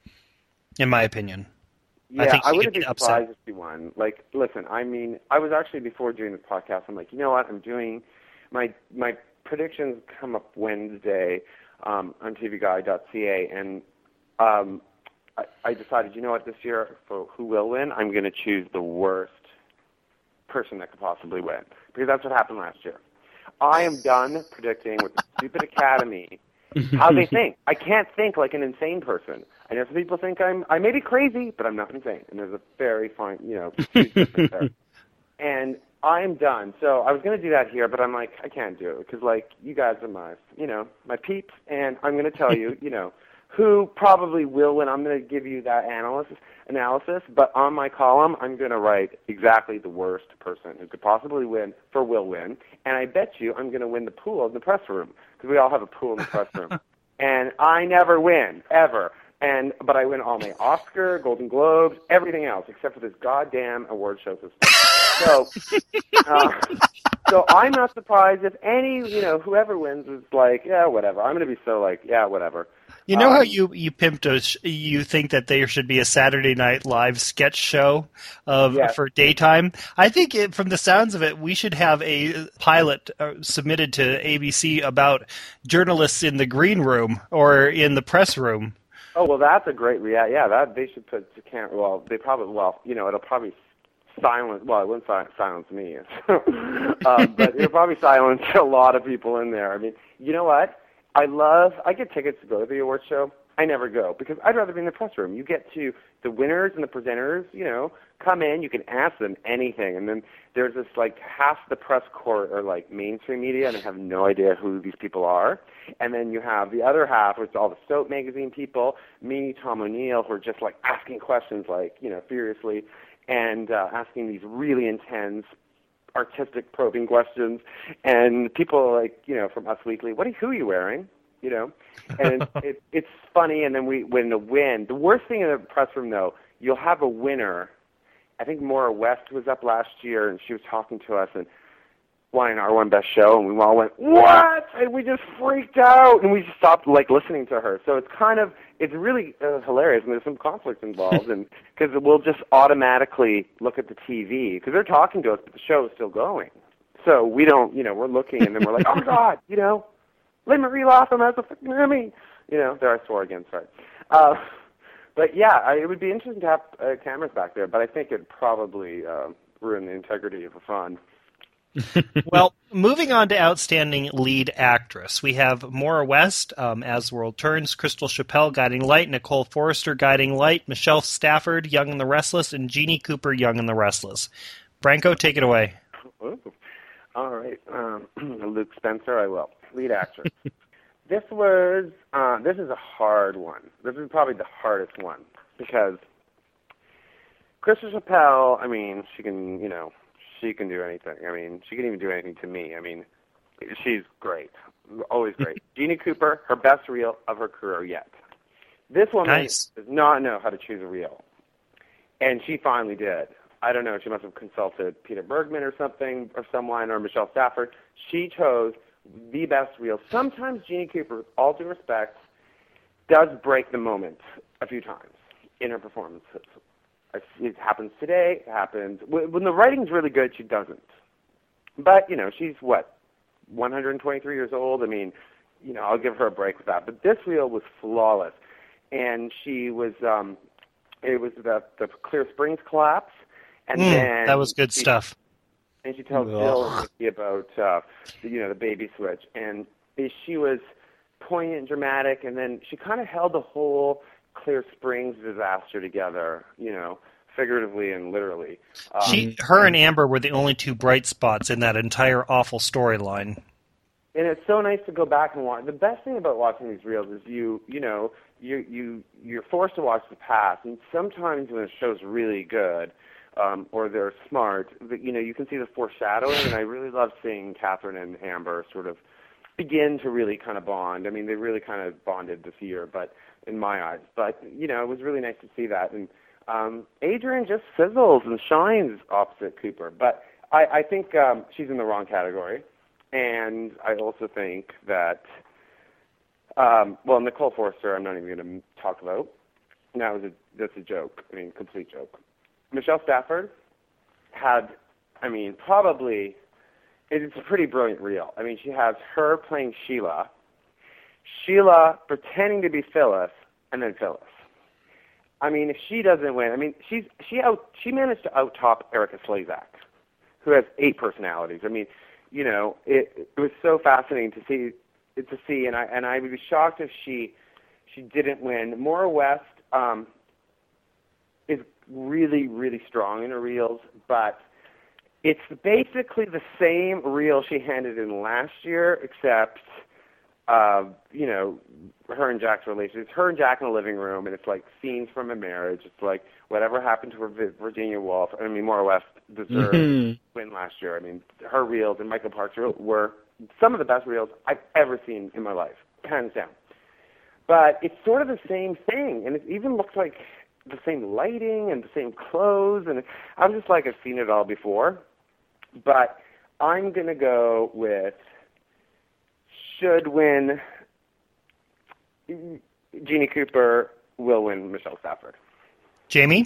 [SPEAKER 1] in my opinion.
[SPEAKER 2] Yeah,
[SPEAKER 1] I, think
[SPEAKER 2] I
[SPEAKER 1] she
[SPEAKER 2] wouldn't
[SPEAKER 1] could
[SPEAKER 2] be
[SPEAKER 1] upset.
[SPEAKER 2] surprised if she won. Like, listen, I mean, I was actually, before doing this podcast, I'm like, you know what, I'm doing, my my predictions come up Wednesday um, on T V Guide dot C A, and um, I, I decided, you know what, this year, for who will win, I'm going to choose the worst person that could possibly win, because that's what happened last year. I am done predicting with the stupid Academy how they think. I can't think like an insane person. I know some people think I'm, I may be crazy, but I'm not insane, and there's a very fine, you know, huge difference there. And I am done. So I was going to do that here, but I'm like, I can't do it because, like, you guys are my, you know, my peeps, and I'm going to tell you, you know, who probably will win. I'm going to give you that analysis, analysis, but on my column, I'm going to write exactly the worst person who could possibly win for will win, and I bet you I'm going to win the pool in the press room because we all have a pool in the press room, and I never win, ever. And but I win all my Oscar, Golden Globes, everything else except for this goddamn award show system. So, uh, so I'm not surprised if any, you know, whoever wins is like, yeah, whatever. I'm going to be so like, yeah, whatever.
[SPEAKER 1] You know
[SPEAKER 2] um,
[SPEAKER 1] how you you pimped us? You think that there should be a Saturday Night Live sketch show of
[SPEAKER 2] Yes.
[SPEAKER 1] for daytime? I think it, from the sounds of it, we should have a pilot uh, submitted to A B C about journalists in the green room or in the press room.
[SPEAKER 2] Oh well, that's a great rea Yeah, that they should put to camera. Well, they probably well, you know, it'll probably silence. Well, it wouldn't si- silence me, uh, but it'll probably silence a lot of people in there. I mean, you know what? I love. I get tickets to go to the award show. I never go because I'd rather be in the press room. You get to the winners and the presenters. You know, come in. You can ask them anything, and then there's this like half the press corps are like mainstream media, and I have no idea who these people are. And then you have the other half, which is all the Soap magazine people, me, Tom O'Neill, who are just like asking questions like, you know, furiously, and uh, asking these really intense, artistic, probing questions. And people like, you know, from Us Weekly, what are, who are you wearing? You know, and it, it's funny. And then we win the win. The worst thing in the press room, though, you'll have a winner. I think Maura West was up last year, and she was talking to us, and wanting our one best show, and we all went, what? And we just freaked out, and we just stopped, like, listening to her. So it's kind of, it's really uh, hilarious, and there's some conflict involved, and because we'll just automatically look at the T V, because they're talking to us, but the show is still going. So we don't, you know, we're looking, and then we're like, oh, my God, you know, Lynn-Marie Latham has a fucking Emmy. You know, there I swore again, sorry. Uh, but, yeah, I, it would be interesting to have uh, cameras back there, but I think it'd probably uh, ruin the integrity of the fun.
[SPEAKER 1] Well, moving on to Outstanding Lead Actress, we have Maura West, um, As the World Turns, Crystal Chappell, Guiding Light, Nicole Forrester, Guiding Light, Michelle Stafford, Young and the Restless, and Jeannie Cooper, Young and the Restless. Branko, take it away.
[SPEAKER 2] Ooh. All right. Um, Luke Spencer, I will. Lead actress. This was, uh, this is a hard one. This is probably the hardest one because Crystal Chappell, I mean, she can, you know, she can do anything. I mean, she can even do anything to me. I mean, she's great. Always great. Jeannie Cooper, her best reel of her career yet. This woman
[SPEAKER 1] Nice.
[SPEAKER 2] does not know how to choose a reel. And she finally did. I don't know. She must have consulted Peter Bergman or something, or someone, or Michelle Stafford. She chose the best reel. Sometimes Jeannie Cooper, with all due respect, does break the moment a few times in her performances. It happens today. It happens when the writing's really good. She doesn't. But you know, she's what, one hundred twenty-three years old. I mean, you know, I'll give her a break with that. But this reel was flawless, and she was. Um, it was the the Clear Springs collapse, and
[SPEAKER 1] Mm,
[SPEAKER 2] then
[SPEAKER 1] that was good
[SPEAKER 2] she,
[SPEAKER 1] stuff.
[SPEAKER 2] And she tells
[SPEAKER 3] Ugh.
[SPEAKER 2] Bill and Mickey about uh, the, you know, the baby switch, and she was poignant and dramatic, and then she kind of held the whole Clear Springs disaster together, you know, figuratively and literally. Um,
[SPEAKER 1] She, her and Amber were the only two bright spots in that entire awful storyline.
[SPEAKER 2] And it's so nice to go back and watch. The best thing about watching these reels is you, you know, you you you're forced to watch the past, and sometimes when a show's really good, um, or they're smart, but, you know, you can see the foreshadowing. And I really love seeing Catherine and Amber sort of begin to really kind of bond. I mean, they really kind of bonded this year, but in my eyes. But, you know, it was really nice to see that. And um, Adrian just sizzles and shines opposite Cooper. But I, I think um, she's in the wrong category. And I also think that, um, well, Nicole Forster, I'm not even going to talk about. That was a, that's a joke. I mean, complete joke. Michelle Stafford had, I mean, probably, it's a pretty brilliant reel. I mean, she has her playing Sheila, Sheila pretending to be Phyllis, and then Phyllis. I mean, if she doesn't win, I mean, she's she out she managed to out-top Erica Slezak, who has eight personalities. I mean, you know, it, it was so fascinating to see to see, and I and I would be shocked if she she didn't win. Maura West um, is really really strong in her reels, but it's basically the same reel she handed in last year, except, uh, you know, her and Jack's relationship. It's her and Jack in the living room, and it's like scenes from a marriage. It's like whatever happened to her, Virginia Woolf. I mean, Maura West deserved mm-hmm. win last year. I mean, her reels and Michael Park's reels were some of the best reels I've ever seen in my life, hands down. But it's sort of the same thing, and it even looks like the same lighting and the same clothes, and I'm just like, I've seen it all before. But I'm going to go with should win. Jeannie Cooper will win Michelle Stafford.
[SPEAKER 1] Jamie?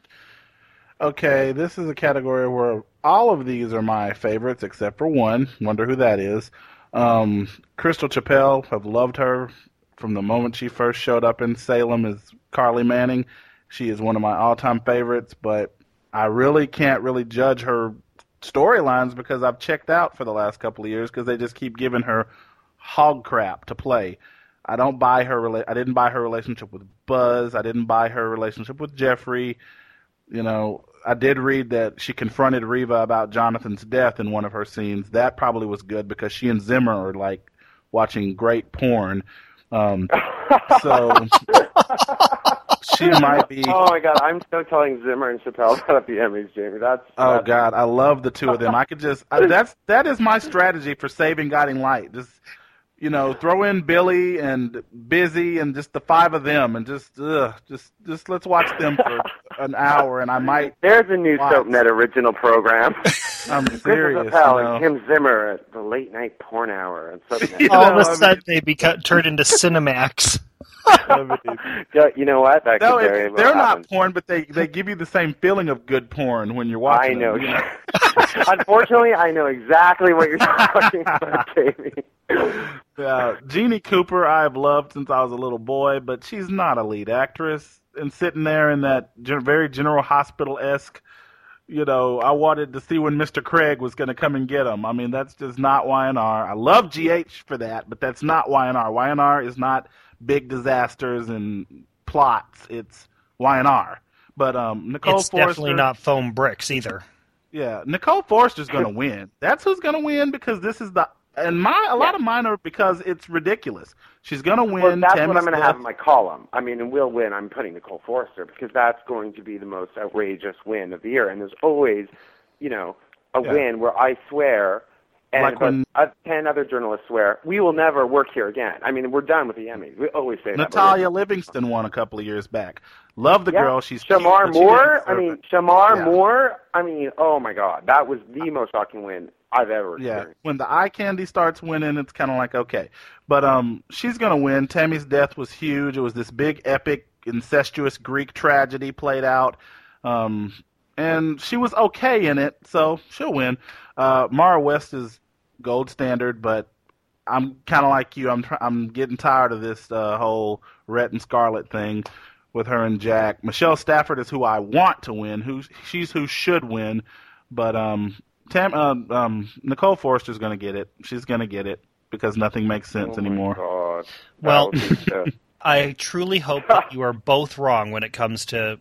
[SPEAKER 3] Okay, this is a category where all of these are my favorites except for one. Wonder who that is. Um, Crystal Chappell, I've loved her from the moment she first showed up in Salem as Carly Manning. She is one of my all-time favorites, but I really can't really judge her storylines because I've checked out for the last couple of years because they just keep giving her hog crap to play. I don't buy her. Rela- I didn't buy her relationship with Buzz. I didn't buy her relationship with Jeffrey. You know, I did read that she confronted Reva about Jonathan's death in one of her scenes. That probably was good because she and Zimmer are like watching great porn. Um, so she might be.
[SPEAKER 2] Oh my God! I'm still telling Zimmer and Chappelle about the Emmys, Jamie. That's.
[SPEAKER 3] Oh
[SPEAKER 2] that's...
[SPEAKER 3] God, I love the two of them. I could just. I, that's that is my strategy for saving Guiding Light. Just, you know, throw in Billy and Busy and just the five of them, and just, ugh, just, just let's watch them for an hour, and I might.
[SPEAKER 2] There's a new
[SPEAKER 3] watch.
[SPEAKER 2] SoapNet original program.
[SPEAKER 3] I'm serious.
[SPEAKER 2] Chris Chappelle
[SPEAKER 3] you know.
[SPEAKER 2] and Kim Zimmer at the late night porn hour and SoapNet.
[SPEAKER 1] All
[SPEAKER 3] know,
[SPEAKER 1] of a
[SPEAKER 3] I
[SPEAKER 1] sudden,
[SPEAKER 3] mean,
[SPEAKER 1] they become turned into Cinemax.
[SPEAKER 3] I mean,
[SPEAKER 2] you know what? That
[SPEAKER 3] no,
[SPEAKER 2] could very
[SPEAKER 3] it,
[SPEAKER 2] well
[SPEAKER 3] they're
[SPEAKER 2] happen.
[SPEAKER 3] not porn, but they, they give you the same feeling of good porn when you're watching.
[SPEAKER 2] I know.
[SPEAKER 3] Them, you know?
[SPEAKER 2] Unfortunately, I know exactly what you're talking about, Jamie.
[SPEAKER 3] Yeah, Jeannie Cooper, I've loved since I was a little boy, but she's not a lead actress. And sitting there in that gen- very General Hospital-esque, you know, I wanted to see when Mister Craig was going to come and get him. I mean, that's just not Y and R. I love G H for that, but that's not Y and R. Y and R is not big disasters and plots. It's Y and R. But um, Nicole
[SPEAKER 1] it's
[SPEAKER 3] Forster,
[SPEAKER 1] definitely not foam bricks either.
[SPEAKER 3] Yeah, Nicole Forster's going to win. That's who's going to win because this is the and my a lot
[SPEAKER 2] yeah.
[SPEAKER 3] of mine are because it's ridiculous. She's going to win.
[SPEAKER 2] Well, that's
[SPEAKER 3] Tammy's
[SPEAKER 2] what I'm going to
[SPEAKER 3] death.
[SPEAKER 2] have in my column. I mean, and will win. I'm putting Nicole Forster because that's going to be the most outrageous win of the year. And there's always, you know, a
[SPEAKER 3] Yeah.
[SPEAKER 2] win where I swear, and
[SPEAKER 3] Like when-
[SPEAKER 2] about ten other journalists swear, we will never work here again. I mean, we're done with the Emmys. We always say that.
[SPEAKER 3] Natalia
[SPEAKER 2] but we're-
[SPEAKER 3] Livingston won a couple of years back. Love the
[SPEAKER 2] Yeah.
[SPEAKER 3] girl. She's
[SPEAKER 2] Shamar
[SPEAKER 3] cute, but she
[SPEAKER 2] Moore.
[SPEAKER 3] didn't
[SPEAKER 2] I
[SPEAKER 3] deserve
[SPEAKER 2] mean,
[SPEAKER 3] it.
[SPEAKER 2] Shamar
[SPEAKER 3] Yeah.
[SPEAKER 2] Moore. I mean, oh my God, that was the most shocking win I've ever
[SPEAKER 3] Yeah,
[SPEAKER 2] experienced.
[SPEAKER 3] when the eye candy starts winning, it's kind of like, okay. But um, she's going to win. Tammy's death was huge. It was this big, epic, incestuous Greek tragedy played out. Um, and she was okay in it, so she'll win. Uh, Mara West is gold standard, but I'm kind of like you. I'm try- I'm getting tired of this uh, whole Rhett and Scarlett thing with her and Jack. Michelle Stafford is who I want to win. Who she's who should win, but um. Tam, uh, um, Nicole Forster's going to get it. She's going to get it because nothing makes sense
[SPEAKER 2] oh
[SPEAKER 3] anymore.
[SPEAKER 2] My God.
[SPEAKER 1] Well,
[SPEAKER 2] That was just-
[SPEAKER 1] I truly hope that you are both wrong when it comes to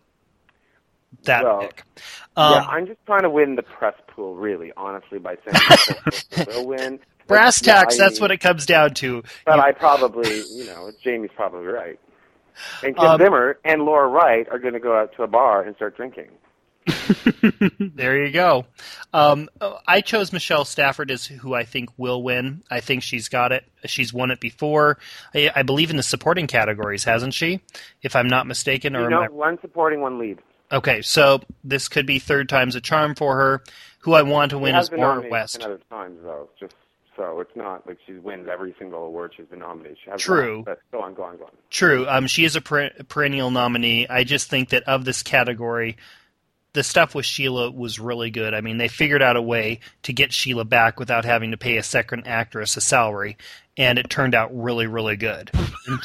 [SPEAKER 1] that
[SPEAKER 2] Well,
[SPEAKER 1] pick. Um,
[SPEAKER 2] yeah, I'm just trying to win the press pool, really, honestly, by saying Nicole Forster will win.
[SPEAKER 1] brass
[SPEAKER 2] But, yeah,
[SPEAKER 1] tacks,
[SPEAKER 2] I
[SPEAKER 1] that's
[SPEAKER 2] mean,
[SPEAKER 1] what it comes down to.
[SPEAKER 2] But
[SPEAKER 1] You-
[SPEAKER 2] I probably, you know, Jamie's probably right. And Kim
[SPEAKER 1] Um,
[SPEAKER 2] Zimmer and Laura Wright are going to go out to a bar and start drinking.
[SPEAKER 1] There you go. Um, I chose Michelle Stafford as who I think will win. I think she's got it. She's won it before. I, I believe in the supporting categories, hasn't she? If I'm not mistaken.
[SPEAKER 2] You
[SPEAKER 1] or
[SPEAKER 2] know,
[SPEAKER 1] I...
[SPEAKER 2] one supporting, one lead.
[SPEAKER 1] Okay, so this could be third time's a charm for her. Who I want to win is Maura West.
[SPEAKER 2] Other times, though, just so it's not like she wins every single award she's been nominated. She has
[SPEAKER 1] True.
[SPEAKER 2] Not, but go on, go on, go on.
[SPEAKER 1] True. Um, she is a per- perennial nominee. I just think that of this category, the stuff with Sheila was really good. I mean, they figured out a way to get Sheila back without having to pay a second actress a salary, and it turned out really, really good. and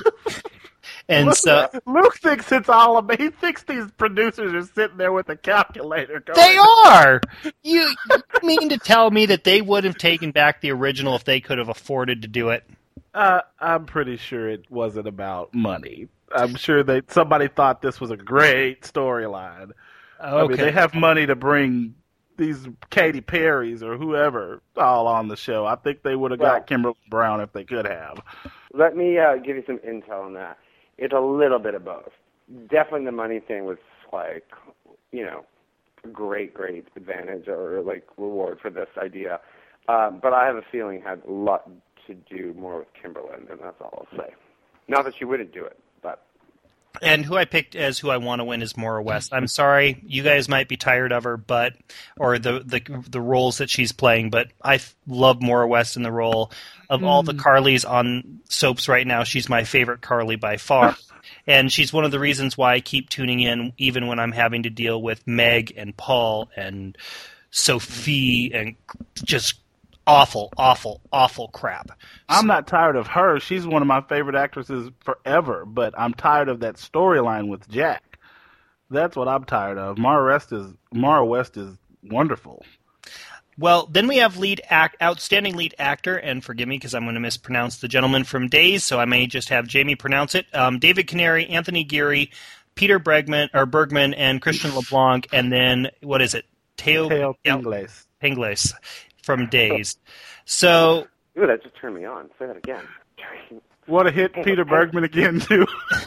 [SPEAKER 1] and
[SPEAKER 3] Luke,
[SPEAKER 1] so
[SPEAKER 3] Luke thinks it's all about. He thinks these producers are sitting there with a calculator. Going,
[SPEAKER 1] they are. You, you mean to tell me that they would have taken back the original if they could have afforded to do it?
[SPEAKER 3] Uh, I'm pretty sure it wasn't about money. I'm sure they somebody thought this was a great storyline.
[SPEAKER 1] Okay.
[SPEAKER 3] I mean, they have money to bring these Katy Perry's or whoever all on the show. I think they would have
[SPEAKER 2] well,
[SPEAKER 3] got Kimberly Brown if they could have.
[SPEAKER 2] Let me uh, give you some intel on that. It's a little bit of both. Definitely the money thing was like, you know, a great, great advantage or like reward for this idea. Um, but I have a feeling it had a lot to do more with Kimberlyn, and that's all I'll say. Not that she wouldn't do it, but.
[SPEAKER 1] And who I picked as who I want to win is Maura West. I'm sorry, you guys might be tired of her, but or the the the roles that she's playing, but I love Maura West in the role. Of mm. all the Carlys on soaps right now, she's my favorite Carly by far. And she's one of the reasons why I keep tuning in, even when I'm having to deal with Meg and Paul and Sophie and just awful, awful, awful crap.
[SPEAKER 3] I'm not tired of her. She's one of my favorite actresses forever, but I'm tired of that storyline with Jack. That's what I'm tired of. Maura West is Maura West is wonderful.
[SPEAKER 1] Well, then we have lead act, outstanding lead actor, and forgive me because I'm going to mispronounce the gentleman from Days, so I may just have Jamie pronounce it. Um, David Canary, Anthony Geary, Peter Bregman or Bergman, and Christian LeBlanc, and then what is it? Teo,
[SPEAKER 3] Teo Pingles.
[SPEAKER 1] Pingles from Days. So,
[SPEAKER 2] ooh, that just turned me on. Say that again.
[SPEAKER 3] Want to hit Peter Bergman again too?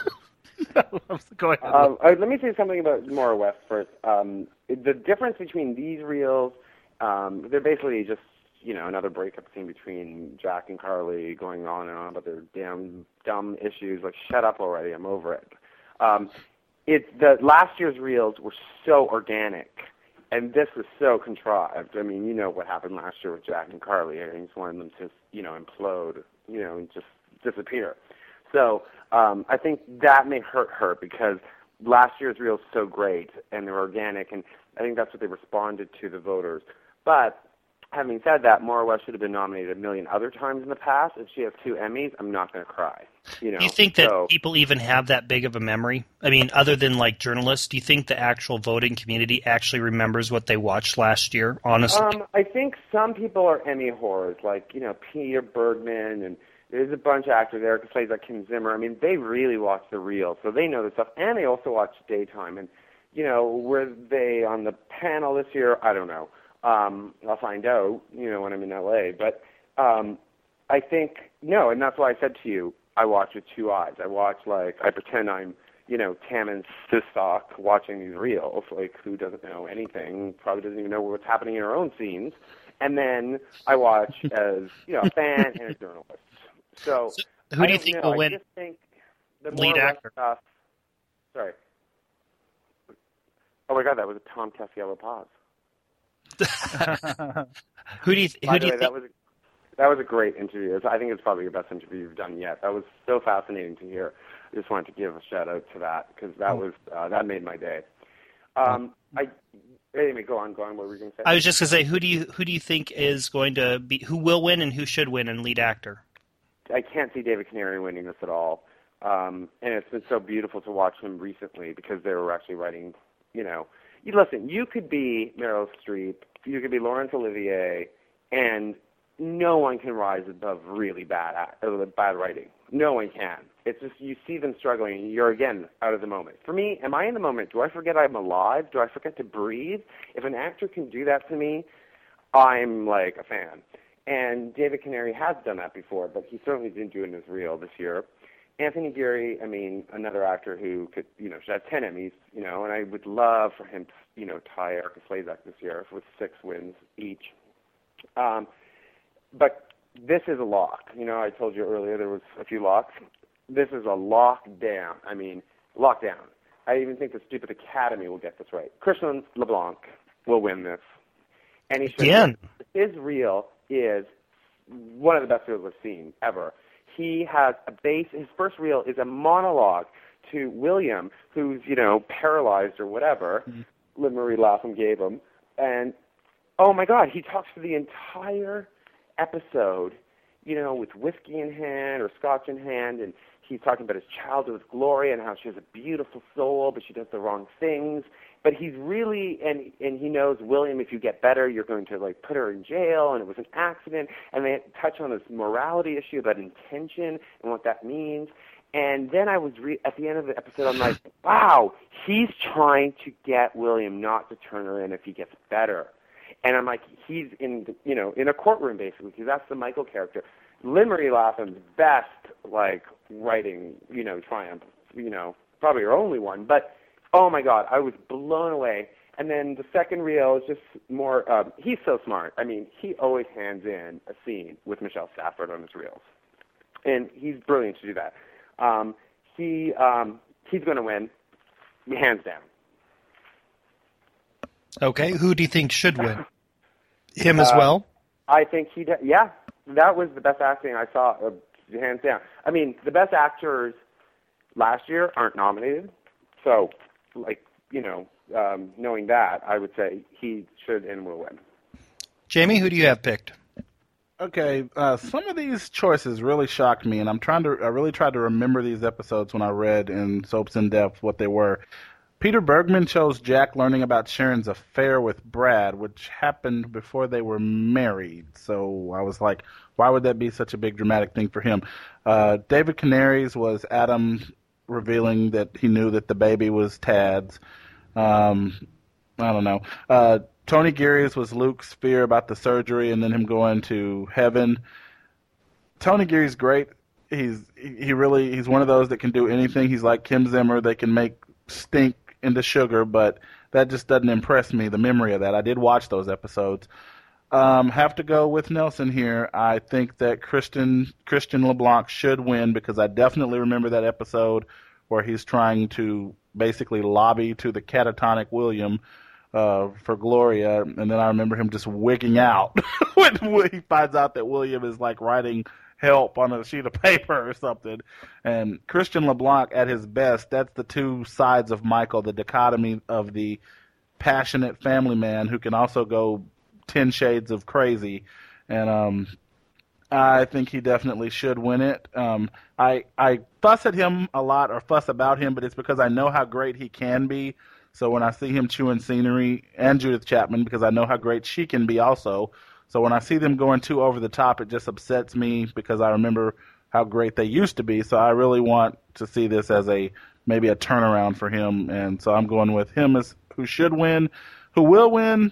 [SPEAKER 3] Go ahead.
[SPEAKER 2] Um, uh, let me say something about Maura West first. Um, the difference between these reels. Um, they're basically just, you know, another breakup scene between Jack and Carly going on and on about their damn dumb issues. Like, shut up already. I'm over it. Um, it the last year's reels were so organic, and this was so contrived. I mean, you know what happened last year with Jack and Carly. I just wanted them to, you know, implode, you know, and just disappear. So um, I think that may hurt her because last year's reels were so great, and they were organic, and I think that's what they responded to the voters. But having said that, Maura West should have been nominated a million other times in the past. If she has two Emmys, I'm not going to cry. You know.
[SPEAKER 1] Do you think that
[SPEAKER 2] so,
[SPEAKER 1] people even have that big of a memory? I mean, other than like journalists, do you think the actual voting community actually remembers what they watched last year? Honestly,
[SPEAKER 2] um, I think some people are Emmy whores, like you know Peter Bergman, and there's a bunch of actors there who plays like Kim Zimmer. I mean, they really watch the real, so they know the stuff, and they also watch daytime. And you know, were they on the panel this year? I don't know. Um, I'll find out, you know, when I'm in L A. But um, I think, no, and that's why I said to you, I watch with two eyes. I watch, like, I pretend I'm, you know, Tammin Sistock watching these reels, like, who doesn't know anything, probably doesn't even know what's happening in her own scenes. And then I watch as, you know, a fan and a journalist. So,
[SPEAKER 1] so who
[SPEAKER 2] I
[SPEAKER 1] do you think
[SPEAKER 2] know.
[SPEAKER 1] will win
[SPEAKER 2] I just think the
[SPEAKER 1] lead actor?
[SPEAKER 2] Stuff, sorry. Oh, my God, that was a Tom Cassiello pause.
[SPEAKER 1] who do you, th- who do you
[SPEAKER 2] way,
[SPEAKER 1] think?
[SPEAKER 2] That was, a, that was a great interview. I think it's probably your best interview you've done yet. That was so fascinating to hear. I just wanted to give a shout out to that because that oh. was uh, that made my day. Um, I anyway, go on, go on. What were you going to say?
[SPEAKER 1] I was just going to say, who do you who do you think is going to be, who will win and who should win in lead actor?
[SPEAKER 2] I can't see David Canary winning this at all, um, and it's been so beautiful to watch him recently because they were actually writing. You know, you listen. You could be Meryl Streep, you could be Laurence Olivier, and no one can rise above really bad act, uh, bad writing. No one can. It's just you see them struggling, and you're again out of the moment. For me, am I in the moment? Do I forget I'm alive? Do I forget to breathe? If an actor can do that to me, I'm like a fan. And David Canary has done that before, but he certainly didn't do it in his reel this year. Anthony Geary, I mean, another actor who could, you know, should have ten Emmys, you know, and I would love for him to, you know, tie Erica Slezak this year with six wins each. Um, but this is a lock. You know, I told you earlier there was a few locks. This is a lockdown. I mean, lockdown. I even think the stupid Academy will get this right. Christian LeBlanc will win this. And he should.
[SPEAKER 1] Again.
[SPEAKER 2] His reel is one of the best reels I've seen ever. He has a base. His first reel is a monologue to William, who's, you know, paralyzed or whatever. Mm-hmm. Lynn-Marie Latham gave him. And, oh, my God, he talks for the entire episode, you know, with whiskey in hand or scotch in hand, and he's talking about his childhood with Gloria and how she has a beautiful soul, but she does the wrong things. But he's really, and and he knows, William, if you get better, you're going to, like, put her in jail, and it was an accident. And they touch on this morality issue about intention and what that means. And then I was, re- at the end of the episode, I'm like, wow, he's trying to get William not to turn her in if he gets better. And I'm like, he's in, you know, in a courtroom, basically, because that's the Michael character. Lynn-Marie Latham's best, like, writing, you know, triumph, you know, probably her only one. But, oh, my God, I was blown away. And then the second reel is just more, um, he's so smart. I mean, he always hands in a scene with Michelle Stafford on his reels. And he's brilliant to do that. Um, he um, he's going to win, hands down.
[SPEAKER 1] Okay, who do you think should win? Him as
[SPEAKER 2] uh,
[SPEAKER 1] well?
[SPEAKER 2] I think he, de- yeah, that was the best acting I saw, uh, hands down. I mean, the best actors last year aren't nominated, so, like, you know, um, knowing that, I would say he should and will win.
[SPEAKER 1] Jamie, who do you have picked?
[SPEAKER 3] Okay, uh, some of these choices really shocked me, and I'm trying to. I really tried to remember these episodes when I read in Soaps in Depth what they were. Peter Bergman chose Jack learning about Sharon's affair with Brad, which happened before they were married. So I was like, why would that be such a big dramatic thing for him? Uh, David Canary's was Adam revealing that he knew that the baby was Tad's. Um, I don't know. Uh, Tony Geary's was Luke's fear about the surgery and then him going to heaven. Tony Geary's great. He's he really he's one of those that can do anything. He's like Kim Zimmer. They can make stink into sugar, but that just doesn't impress me, the memory of that. I did watch those episodes. Um, have to go with Nelson here. I think that Christian Christian LeBlanc should win because I definitely remember that episode where he's trying to basically lobby to the catatonic William Uh, for Gloria, and then I remember him just wigging out when he finds out that William is like writing help on a sheet of paper or something. And Christian LeBlanc at his best, that's the two sides of Michael, the dichotomy of the passionate family man who can also go ten shades of crazy. And um, I think he definitely should win it. Um, I, I fuss at him a lot or fuss about him, but it's because I know how great he can be. So when I see him chewing scenery, and Judith Chapman, because I know how great she can be also. So when I see them going too over the top, it just upsets me because I remember how great they used to be. So I really want to see this as a maybe a turnaround for him. And so I'm going with him as who should win. Who will win?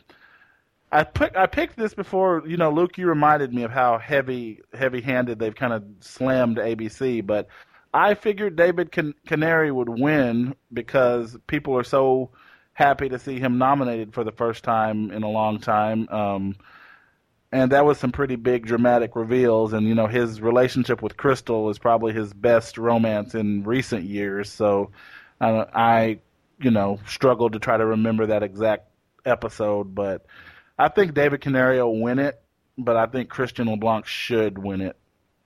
[SPEAKER 3] I pick, I picked this before. You know, Luke, you reminded me of how heavy, heavy-handed they've kind of slammed A B C, but I figured David Can- Canary would win because people are so happy to see him nominated for the first time in a long time. Um, and that was some pretty big dramatic reveals. And, you know, his relationship with Crystal is probably his best romance in recent years. So uh, I, you know, struggled to try to remember that exact episode. But I think David Canary will win it, but I think Christian LeBlanc should win it.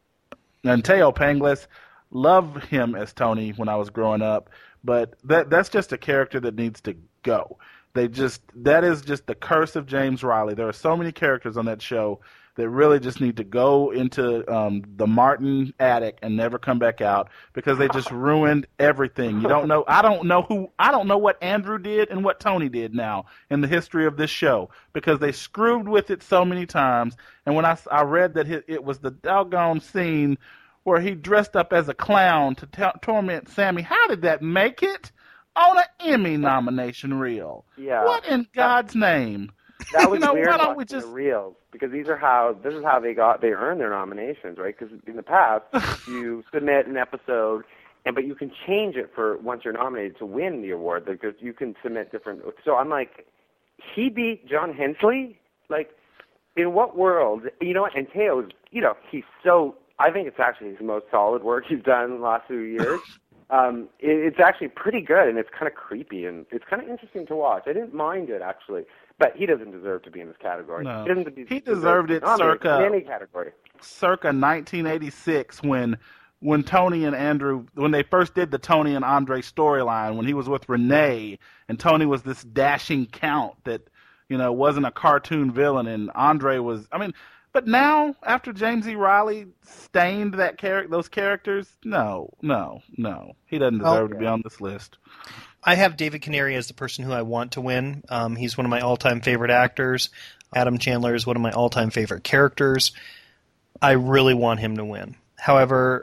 [SPEAKER 3] And Teo Panglis, love him as Tony when I was growing up, but that that's just a character that needs to go. They just that is just the curse of James Riley. There are so many characters on that show that really just need to go into um, the Martin attic and never come back out because they just ruined everything. You don't know. I don't know who. I don't know what Andrew did and what Tony did now in the history of this show because they screwed with it so many times. And when I, I read that it, it was the doggone scene where he dressed up as a clown to t- torment Sammy. How did that make it on an Emmy nomination reel?
[SPEAKER 2] Yeah.
[SPEAKER 3] What in God's name?
[SPEAKER 2] That was
[SPEAKER 3] You know,
[SPEAKER 2] weird
[SPEAKER 3] why don't
[SPEAKER 2] watching
[SPEAKER 3] we just-
[SPEAKER 2] the reels, because these are how this is how they got they earned their nominations, right? Because in the past you submit an episode, and but you can change it for once you're nominated to win the award, because you can submit different. So I'm like, he beat John Hensley, like. In what world, you know what, and Teo's, you know, he's so, I think it's actually his most solid work he's done in the last few years. Um, it, it's actually pretty good, and it's kind of creepy, and it's kind of interesting to watch. I didn't mind it, actually, but he doesn't deserve to be in this category.
[SPEAKER 3] No.
[SPEAKER 2] He, doesn't
[SPEAKER 3] He deserved it circa-
[SPEAKER 2] in any category.
[SPEAKER 3] Circa nineteen eighty-six, when when Tony and Andrew, when they first did the Tony and Andre storyline, when he was with Renee, and Tony was this dashing count that, you know, wasn't a cartoon villain, and Andre was, I mean, but now, after James E. Riley stained that char- those characters, no, no, no. He doesn't deserve
[SPEAKER 1] Oh,
[SPEAKER 3] to be on this list.
[SPEAKER 1] I have David Canary as the person who I want to win. Um, he's one of my all-time favorite actors. Adam Chandler is one of my all-time favorite characters. I really want him to win. However,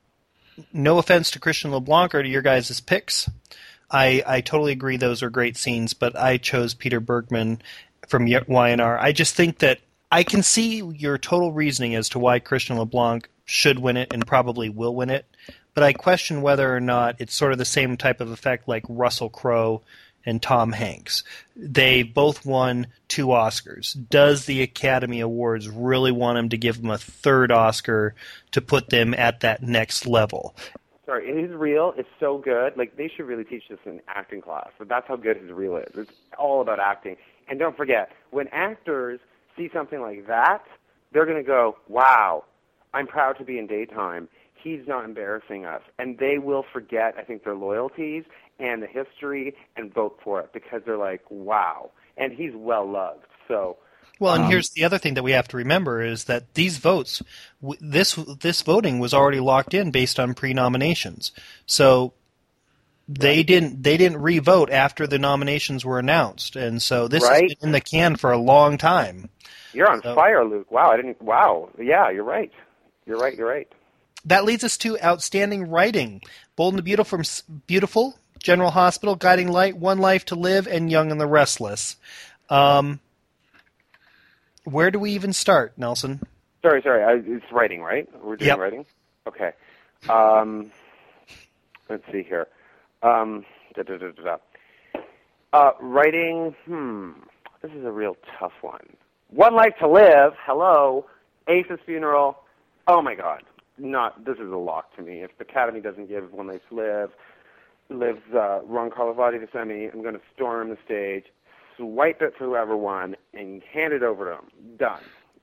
[SPEAKER 1] no offense to Christian LeBlanc or to your guys' picks, I, I totally agree those are great scenes, but I chose Peter Bergman from Y N R. I just think that I can see your total reasoning as to why Christian LeBlanc should win it and probably will win it, but I question whether or not it's sort of the same type of effect like Russell Crowe and Tom Hanks. They both won two Oscars. Does the Academy Awards really want him to give them a third Oscar to put them at that next level?
[SPEAKER 2] Sorry, his reel is so good. Like, they should really teach this in acting class. But that's how good his reel is. It's all about acting. And don't forget, when actors see something like that, they're going to go, wow, I'm proud to be in daytime. He's not embarrassing us. And they will forget, I think, their loyalties and the history and vote for it because they're like, wow. And he's well-loved. So...
[SPEAKER 1] Well, and
[SPEAKER 3] Um,
[SPEAKER 1] here's the other thing that we have to remember is that these votes, w- this this voting was already locked in based on pre-nominations. So they didn't they didn't re-vote after the nominations were announced, and so this
[SPEAKER 2] Right.
[SPEAKER 1] has been in the can for a long time.
[SPEAKER 2] You're on
[SPEAKER 1] So-
[SPEAKER 2] fire, Luke. Wow, I didn't... Wow. Yeah, you're right. You're right, you're right.
[SPEAKER 1] That leads us to outstanding writing. Bold and the Beautiful, from S- Beautiful, General Hospital, Guiding Light, One Life to Live, and Young and the Restless. Um, where do we even start, Nelson?
[SPEAKER 2] Sorry, sorry. I, it's writing, right? We're doing
[SPEAKER 1] Yep.
[SPEAKER 2] writing? Okay. Um, let's see here. Um, da, da, da, da, da. Uh, writing, hmm. This is a real tough one. One Life to Live, hello. Ace's Funeral, oh my God. Not, this is a lock to me. If the Academy doesn't give One Life to Live, lives uh, Ron Carlivati to semi, I'm going to storm the stage, swipe it for whoever won, and hand it over to him. Done.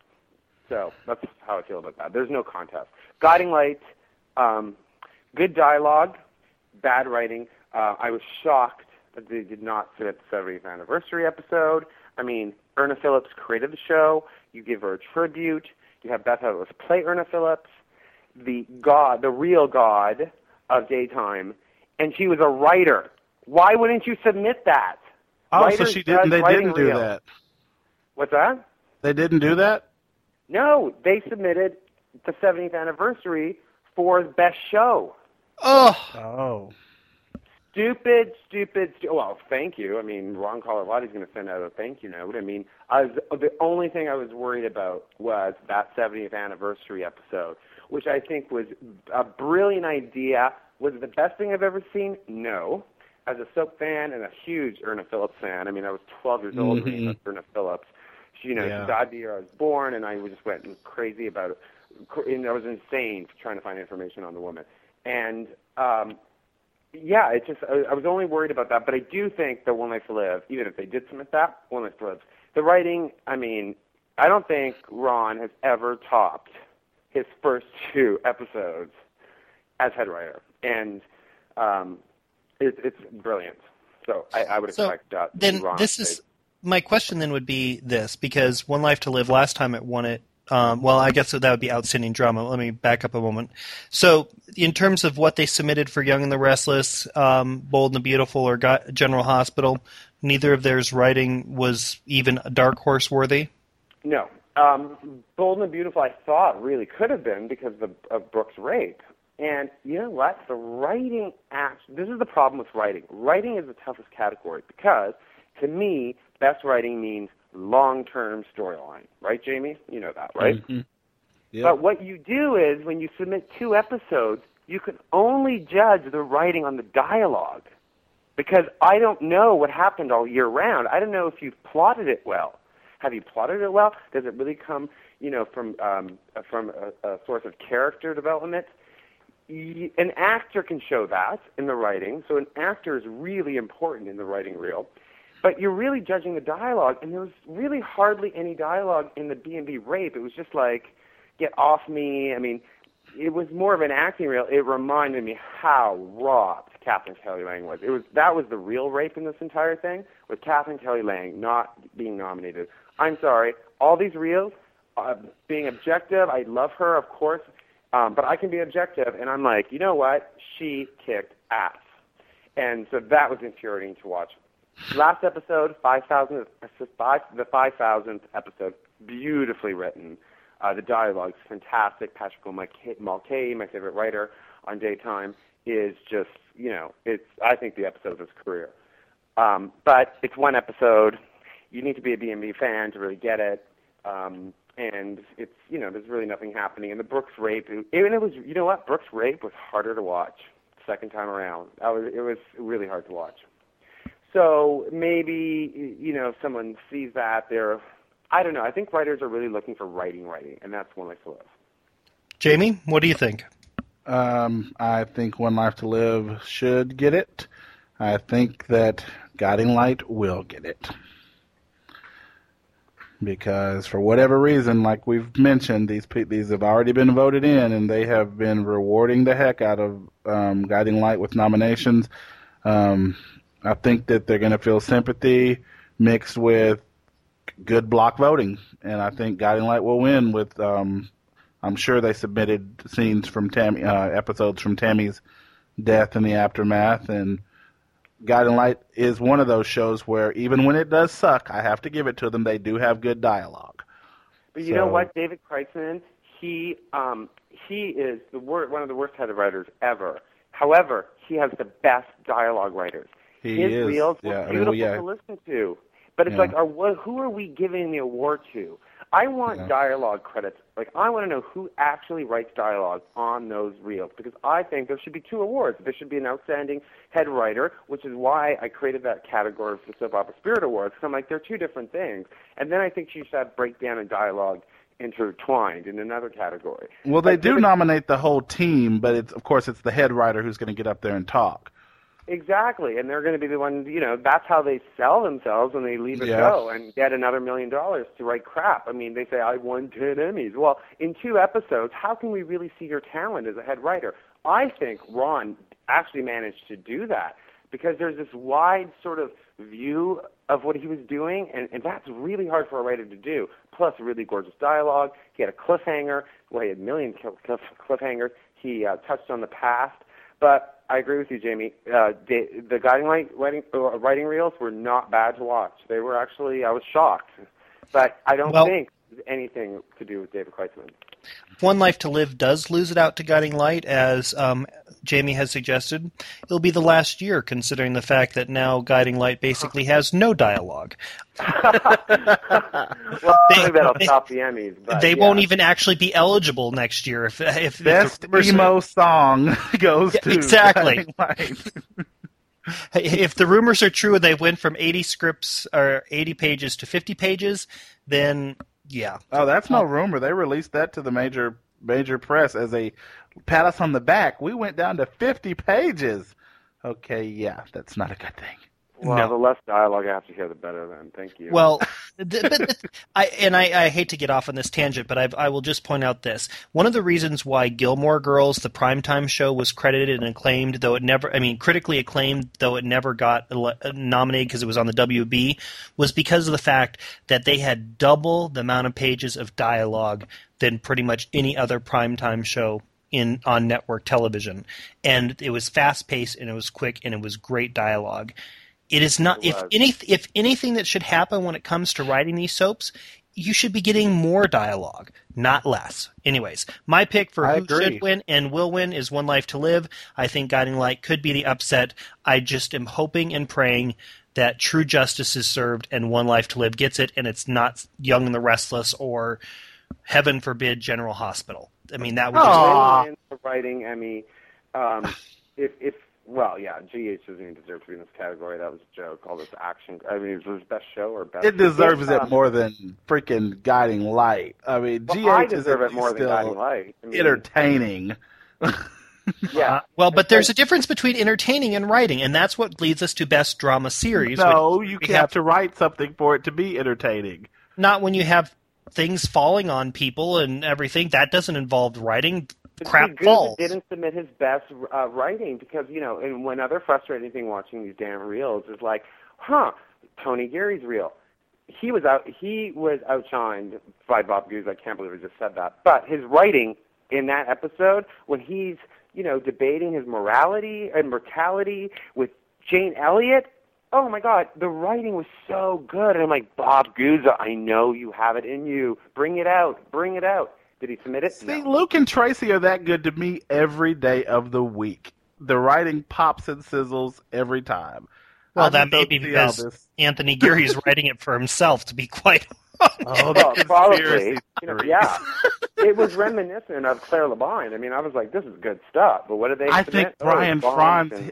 [SPEAKER 2] So that's how I feel about that. There's no contest. Guiding Light, um, good dialogue, bad writing. Uh, I was shocked that they did not submit the seventieth anniversary episode. I mean, Erna Phillips created the show. You give her a tribute. You have Beth Edwards play Erna Phillips, the god, the real god of daytime, and she was a writer. Why wouldn't you submit that?
[SPEAKER 3] Oh, so
[SPEAKER 2] Writers
[SPEAKER 3] she didn't.
[SPEAKER 2] judge
[SPEAKER 3] They
[SPEAKER 2] writing
[SPEAKER 3] didn't do
[SPEAKER 2] reel.
[SPEAKER 3] that.
[SPEAKER 2] What's that?
[SPEAKER 3] They didn't do that.
[SPEAKER 2] No, they submitted the seventieth anniversary for Best Show.
[SPEAKER 1] Oh,
[SPEAKER 3] Oh.
[SPEAKER 2] Stupid, stupid, stu- well, thank you. I mean, Ron Carlivati's going to send out a thank you note. I mean, I was, the only thing I was worried about was that seventieth anniversary episode, which I think was a brilliant idea. Was it the best thing I've ever seen? No. As a soap fan and a huge Erna Phillips fan, I mean, I was twelve years old when
[SPEAKER 3] Mhm.
[SPEAKER 2] I saw Erna Phillips. She, you know,
[SPEAKER 3] Yeah.
[SPEAKER 2] she died the year I was born, and I just went crazy about it. And I was insane trying to find information on the woman. And, um, yeah, it just I, I was only worried about that, but I do think that One Life to Live, even if they did submit that, One Life to Live, the writing, I mean, I don't think Ron has ever topped his first two episodes as head writer, and um, it, it's brilliant. So I, I would
[SPEAKER 1] So,
[SPEAKER 2] expect that.
[SPEAKER 1] then
[SPEAKER 2] Ron
[SPEAKER 1] this
[SPEAKER 2] to-
[SPEAKER 1] is my question. Then would be this, because One Life to Live last time it won it. Um, well, I guess that would be outstanding drama. Let me back up a moment. So, in terms of what they submitted for Young and the Restless, um, Bold and the Beautiful, or Got- General Hospital, neither of theirs writing was even dark horse worthy.
[SPEAKER 2] No. Um, Bold and the Beautiful, I thought, really could have been because of, of Brooke's rape. And you know what? The writing act. This is the problem with writing. Writing is the toughest category because, to me, best writing means long-term storyline, right, Jamie? You know that, right?
[SPEAKER 3] Mm-hmm. Yep.
[SPEAKER 2] But what you do is when you submit two episodes, you can only judge the writing on the dialogue, because I don't know what happened all year round. I don't know if you've plotted it well. Have you plotted it well? Does it really come, you know, from um, from a, a source of character development? Y- An actor can show that in the writing, so an actor is really important in the writing reel. But you're really judging the dialogue, and there was really hardly any dialogue in the B and B rape. It was just like, get off me. I mean, it was more of an acting reel. It reminded me how robbed Catherine Kelly Lang was. It was that was the real rape in this entire thing, with Catherine Kelly Lang not being nominated. I'm sorry, all these reels, uh, being objective, I love her, of course, um, but I can be objective, and I'm like, you know what? She kicked ass. And so that was infuriating to watch. Last episode, five thousand, the five thousandth episode, beautifully written. Uh, the dialogue's fantastic. Patrick Mulcahy, my favorite writer on Daytime, is just, you know, it's, I think the episode of his career. Um, but it's one episode. You need to be a B and B fan to really get it. Um, and it's, you know, there's really nothing happening. And the Brooks rape, even it was, you know what, Brooks rape was harder to watch second time around. I was, it was really hard to watch. So maybe, you know, if someone sees that, they're, I don't know. I think writers are really looking for writing, writing, and that's One Life to Live.
[SPEAKER 1] Jamie, what do you think?
[SPEAKER 3] Um, I think One Life to Live should get it. I think that Guiding Light will get it. Because for whatever reason, like we've mentioned, these these have already been voted in, and they have been rewarding the heck out of um, Guiding Light with nominations. Um, I think that they're going to feel sympathy mixed with good block voting, and I think Guiding Light will win with, um, I'm sure they submitted scenes from Tammy, uh, episodes from Tammy's death and the aftermath, and Guiding Light is one of those shows where even when it does suck, I have to give it to them, they do have good dialogue.
[SPEAKER 2] But you so, know what, David Kreitzman, he um, he is the wor- one of the worst headed writers ever. However, he has the best dialogue writers.
[SPEAKER 3] He
[SPEAKER 2] His
[SPEAKER 3] is.
[SPEAKER 2] reels were
[SPEAKER 3] yeah,
[SPEAKER 2] beautiful
[SPEAKER 3] I mean, well, yeah.
[SPEAKER 2] to listen to. But it's
[SPEAKER 3] yeah.
[SPEAKER 2] like, are, who are we giving the award to? I want
[SPEAKER 3] yeah.
[SPEAKER 2] dialogue credits. Like, I want to know who actually writes dialogue on those reels, because I think there should be two awards. There should be an outstanding head writer, which is why I created that category for the Soap Opera Spirit Awards, because I'm like, they're two different things. And then I think you should have breakdown and dialogue intertwined in another category.
[SPEAKER 3] Well, they
[SPEAKER 2] like,
[SPEAKER 3] do nominate the whole team, but it's of course it's the head writer who's going to get up there and talk.
[SPEAKER 2] Exactly, and they're going to be the ones, you know, that's how they sell themselves when they leave a
[SPEAKER 3] yeah.
[SPEAKER 2] show and get another million dollars to write crap. I mean, they say, I won ten Emmys. Well, in two episodes, how can we really see your talent as a head writer? I think Ron actually managed to do that, because there's this wide sort of view of what he was doing, and, and that's really hard for a writer to do. Plus, really gorgeous dialogue. He had a cliffhanger. Well, he had a million cliff, cliffhangers. He uh, touched on the past. But I agree with you, Jamie. Uh, the, the Guiding Light writing, uh, writing reels were not bad to watch. They were actually, I was shocked. But I don't
[SPEAKER 1] well,
[SPEAKER 2] think anything to do with David Kreitzman.
[SPEAKER 1] One Life to Live does lose it out to Guiding Light, as um, Jamie has suggested. It'll be the last year, considering the fact that now Guiding Light basically has no dialogue.
[SPEAKER 2] Well, I think that'll
[SPEAKER 1] they,
[SPEAKER 2] stop the Emmys. But
[SPEAKER 1] they
[SPEAKER 2] yeah.
[SPEAKER 1] won't even actually be eligible next year. If, if
[SPEAKER 3] Best
[SPEAKER 1] if the
[SPEAKER 3] emo song goes
[SPEAKER 1] yeah,
[SPEAKER 3] to
[SPEAKER 1] exactly.
[SPEAKER 3] Guiding Light.
[SPEAKER 1] If the rumors are true and they went from eighty scripts or eighty pages to fifty pages, then yeah.
[SPEAKER 3] Oh, that's no rumor. They released that to the major major press as a pat us on the back. We went down to fifty pages. Okay, yeah, that's not a good thing.
[SPEAKER 2] Well,
[SPEAKER 1] no.
[SPEAKER 2] the less dialogue I have to hear, the better. Then, thank you.
[SPEAKER 1] Well, th- but I and I, I hate to get off on this tangent, but I've, I will just point out this: one of the reasons why Gilmore Girls, the primetime show, was credited and acclaimed, though it never—I mean, critically acclaimed, though it never got ele- nominated because it was on the W B, was because of the fact that they had double the amount of pages of dialogue than pretty much any other primetime show in on network television, and it was fast-paced and it was quick and it was great dialogue. It is not if any if anything that should happen when it comes to writing these soaps, you should be getting more dialogue, not less. Anyways, my pick for
[SPEAKER 3] I
[SPEAKER 1] who
[SPEAKER 3] agree.
[SPEAKER 1] should win and will win is One Life to Live. I think Guiding Light could be the upset. I just am hoping and praying that true justice is served and One Life to Live gets it, and it's not Young and the Restless or, heaven forbid, General Hospital. I mean, that would just...
[SPEAKER 2] Aww. Win the writing Emmy. Um, if, if, well, yeah, G H doesn't even deserve to be in this category. That was a joke. All this action. I mean, it was his best show or best...
[SPEAKER 3] It deserves
[SPEAKER 2] uh,
[SPEAKER 3] it more than freaking Guiding Light. I mean,
[SPEAKER 2] well,
[SPEAKER 3] G H
[SPEAKER 2] I
[SPEAKER 3] is
[SPEAKER 2] deserve it more than Guiding Light. I mean,
[SPEAKER 3] entertaining.
[SPEAKER 2] Yeah.
[SPEAKER 1] Uh, well, but there's a difference between entertaining and writing, and that's what leads us to Best Drama Series.
[SPEAKER 3] No, you have,
[SPEAKER 1] have
[SPEAKER 3] to write something for it to be entertaining.
[SPEAKER 1] Not when you have things falling on people and everything. That doesn't involve writing.
[SPEAKER 2] But
[SPEAKER 1] Crap
[SPEAKER 2] Guza
[SPEAKER 1] falls.
[SPEAKER 2] didn't submit his best uh, writing because, you know, and one other frustrating thing watching these damn reels is like, huh, Tony Geary's reel. He was out. He was outshined by Bob Guza. I can't believe I just said that. But his writing in that episode, when he's, you know, debating his morality and mortality with Jane Elliott, oh my God, the writing was so good. And I'm like, Bob Guza, I know you have it in you. Bring it out. Bring it out. Did he submit it?
[SPEAKER 3] See,
[SPEAKER 2] No.
[SPEAKER 3] Luke and Tracy are that good to me every day of the week. The writing pops and sizzles every time.
[SPEAKER 1] Well,
[SPEAKER 3] I
[SPEAKER 1] that
[SPEAKER 3] just
[SPEAKER 1] may
[SPEAKER 3] don't
[SPEAKER 1] be
[SPEAKER 3] see
[SPEAKER 1] because
[SPEAKER 3] how this-
[SPEAKER 1] Anthony Geary's writing it for himself, to be quite honest.
[SPEAKER 3] Oh,
[SPEAKER 2] Well,
[SPEAKER 3] the
[SPEAKER 2] probably.
[SPEAKER 3] conspiracy
[SPEAKER 2] You know,
[SPEAKER 3] theories.
[SPEAKER 2] yeah. It was reminiscent of Claire Labine. I mean, I was like, this is good stuff. But what did they
[SPEAKER 3] I
[SPEAKER 2] submit?
[SPEAKER 3] think
[SPEAKER 2] Oh,
[SPEAKER 3] Brian
[SPEAKER 2] bombs
[SPEAKER 3] Franz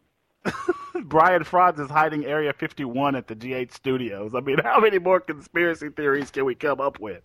[SPEAKER 2] and-
[SPEAKER 3] Brian Franz is hiding Area fifty-one at the G H studios. I mean, how many more conspiracy theories can we come up with?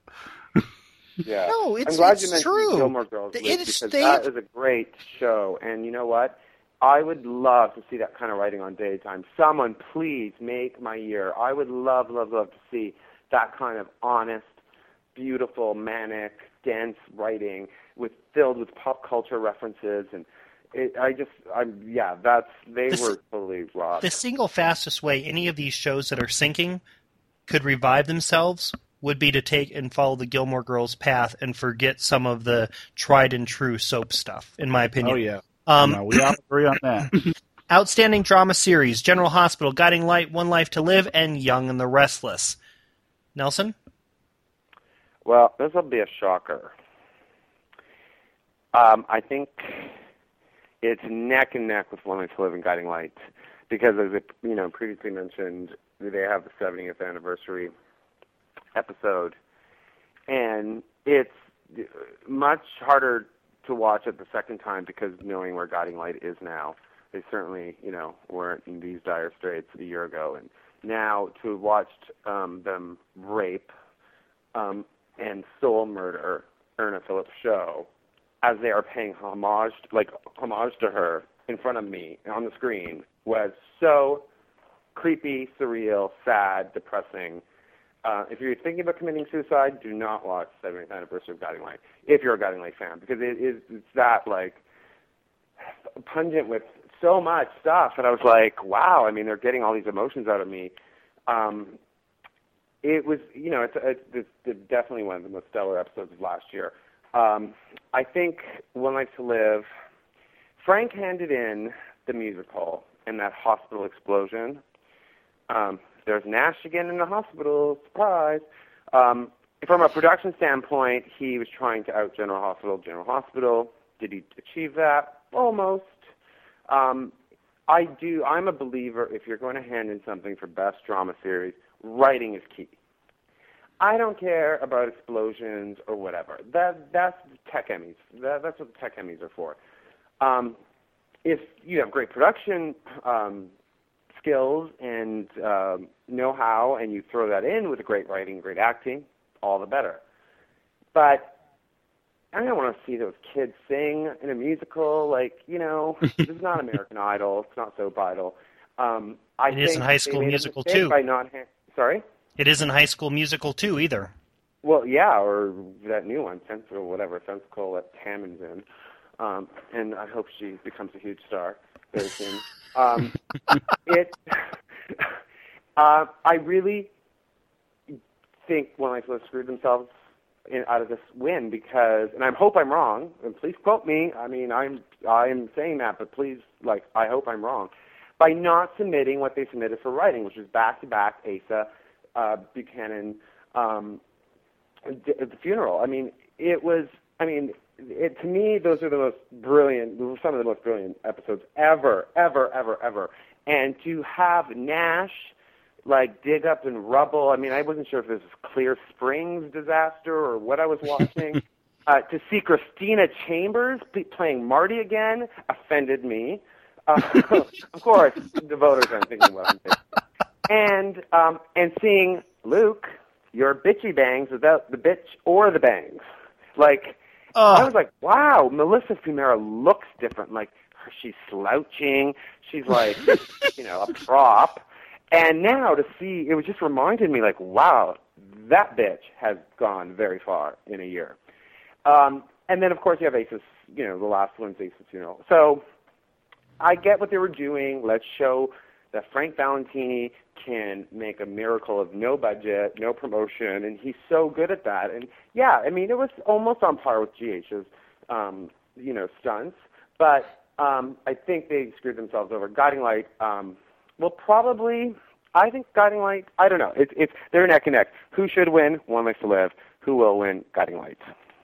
[SPEAKER 2] Yeah.
[SPEAKER 1] No, it's-
[SPEAKER 2] I'm glad
[SPEAKER 1] it's
[SPEAKER 2] you mentioned
[SPEAKER 1] true.
[SPEAKER 2] Gilmore Girls,
[SPEAKER 1] It
[SPEAKER 2] Luke,
[SPEAKER 1] is-
[SPEAKER 2] because
[SPEAKER 1] they
[SPEAKER 2] that
[SPEAKER 1] have-
[SPEAKER 2] is a great show. And you know what? I would love to see that kind of writing on daytime. Someone, please make my year. I would love, love, love to see that kind of honest, beautiful, manic, dense writing with filled with pop culture references. And it, I just, I'm, yeah, that's they
[SPEAKER 1] This-
[SPEAKER 2] were totally robbed.
[SPEAKER 1] The single fastest way any of these shows that are sinking could revive themselves would be to take and follow the Gilmore Girls path and forget some of the tried and true soap stuff, in my opinion.
[SPEAKER 3] Oh, yeah.
[SPEAKER 1] Um,
[SPEAKER 3] No, we all agree on that.
[SPEAKER 1] Outstanding Drama Series, General Hospital, Guiding Light, One Life to Live, and Young and the Restless. Nelson?
[SPEAKER 2] Well, this will be a shocker. Um, I think it's neck and neck with One Life to Live and Guiding Light because, as it, you know, previously mentioned, they have the seventieth anniversary episode, and it's much harder to watch it the second time because knowing where Guiding Light is now. They certainly, you know, weren't in these dire straits a year ago, and now to have watched um, them rape um, and soul murder Erna Phillips' show as they are paying homage, like homage to her in front of me on the screen was so creepy, surreal, sad, depressing. Uh, if you're thinking about committing suicide, do not watch seventieth anniversary of Guiding Light if you're a Guiding Light fan, because it is it's that like pungent with so much stuff, and I was like, wow. I mean, they're getting all these emotions out of me. Um, it was, you know, it's, it's, it's definitely one of the most stellar episodes of last year. Um, I think One Life to Live. Frank handed in the musical and that hospital explosion. Um, there's Nash again in the hospital. Surprise. Um, from a production standpoint, he was trying to out General Hospital. General Hospital. Did he achieve that? Almost. Um, I do. I'm a believer. If you're going to hand in something for best drama series, writing is key. I don't care about explosions or whatever. That that's tech Emmys. That, that's what the tech Emmys are for. Um, if you have great production um, skills and um, know-how, and you throw that in with great writing, great acting, all the better. But I don't want to see those kids sing in a musical. Like, you know, this is not American Idol. It's not Soap Idol. Um, I
[SPEAKER 1] It
[SPEAKER 2] think
[SPEAKER 1] isn't High
[SPEAKER 2] they
[SPEAKER 1] School
[SPEAKER 2] made a
[SPEAKER 1] Musical,
[SPEAKER 2] mistake
[SPEAKER 1] too.
[SPEAKER 2] By not ha- Sorry?
[SPEAKER 1] It isn't High School Musical two either.
[SPEAKER 2] Well, yeah, or that new one, Sense or whatever, Sensical that Tammond's in. Um, and I hope she becomes a huge star very soon. Um, it, uh, I really think One Life to Live screwed themselves in, out of this win because, and I hope I'm wrong, and please quote me. I mean, I'm I'm saying that, but please, like, I hope I'm wrong. By not submitting what they submitted for writing, which was back-to-back Asa, uh, Buchanan, um, d- the funeral. I mean, it was, I mean, it, to me, those are the most brilliant, some of the most brilliant episodes ever, ever, ever, ever. and to have Nash like dig up in rubble. I mean, I wasn't sure if this was Clear Springs disaster or what I was watching. uh, to see Christina Chambers p- playing Marty again offended me. Uh, of course, the voters aren't thinking well. And um, and seeing Luke, your bitchy bangs without the bitch or the bangs, like
[SPEAKER 1] oh.
[SPEAKER 2] I was like, wow, Melissa Fumero looks different. Like she's slouching, she's like, you know, a prop. And now to see, it was just reminded me, like, wow, that bitch has gone very far in a year. Um, and then, of course, you have Ace's, you know, the last one's Ace's funeral. So I get what they were doing. Let's show that Frank Valentini can make a miracle of no budget, no promotion, and he's so good at that. And, yeah, I mean, it was almost on par with G H's, um, you know, stunts. But um, I think they screwed themselves over. Guiding Light... Um, Well, probably, I think Guiding Light, I don't know. It's, it's, they're neck and neck. Who should win? One Life to Live. Who will win? Guiding Light.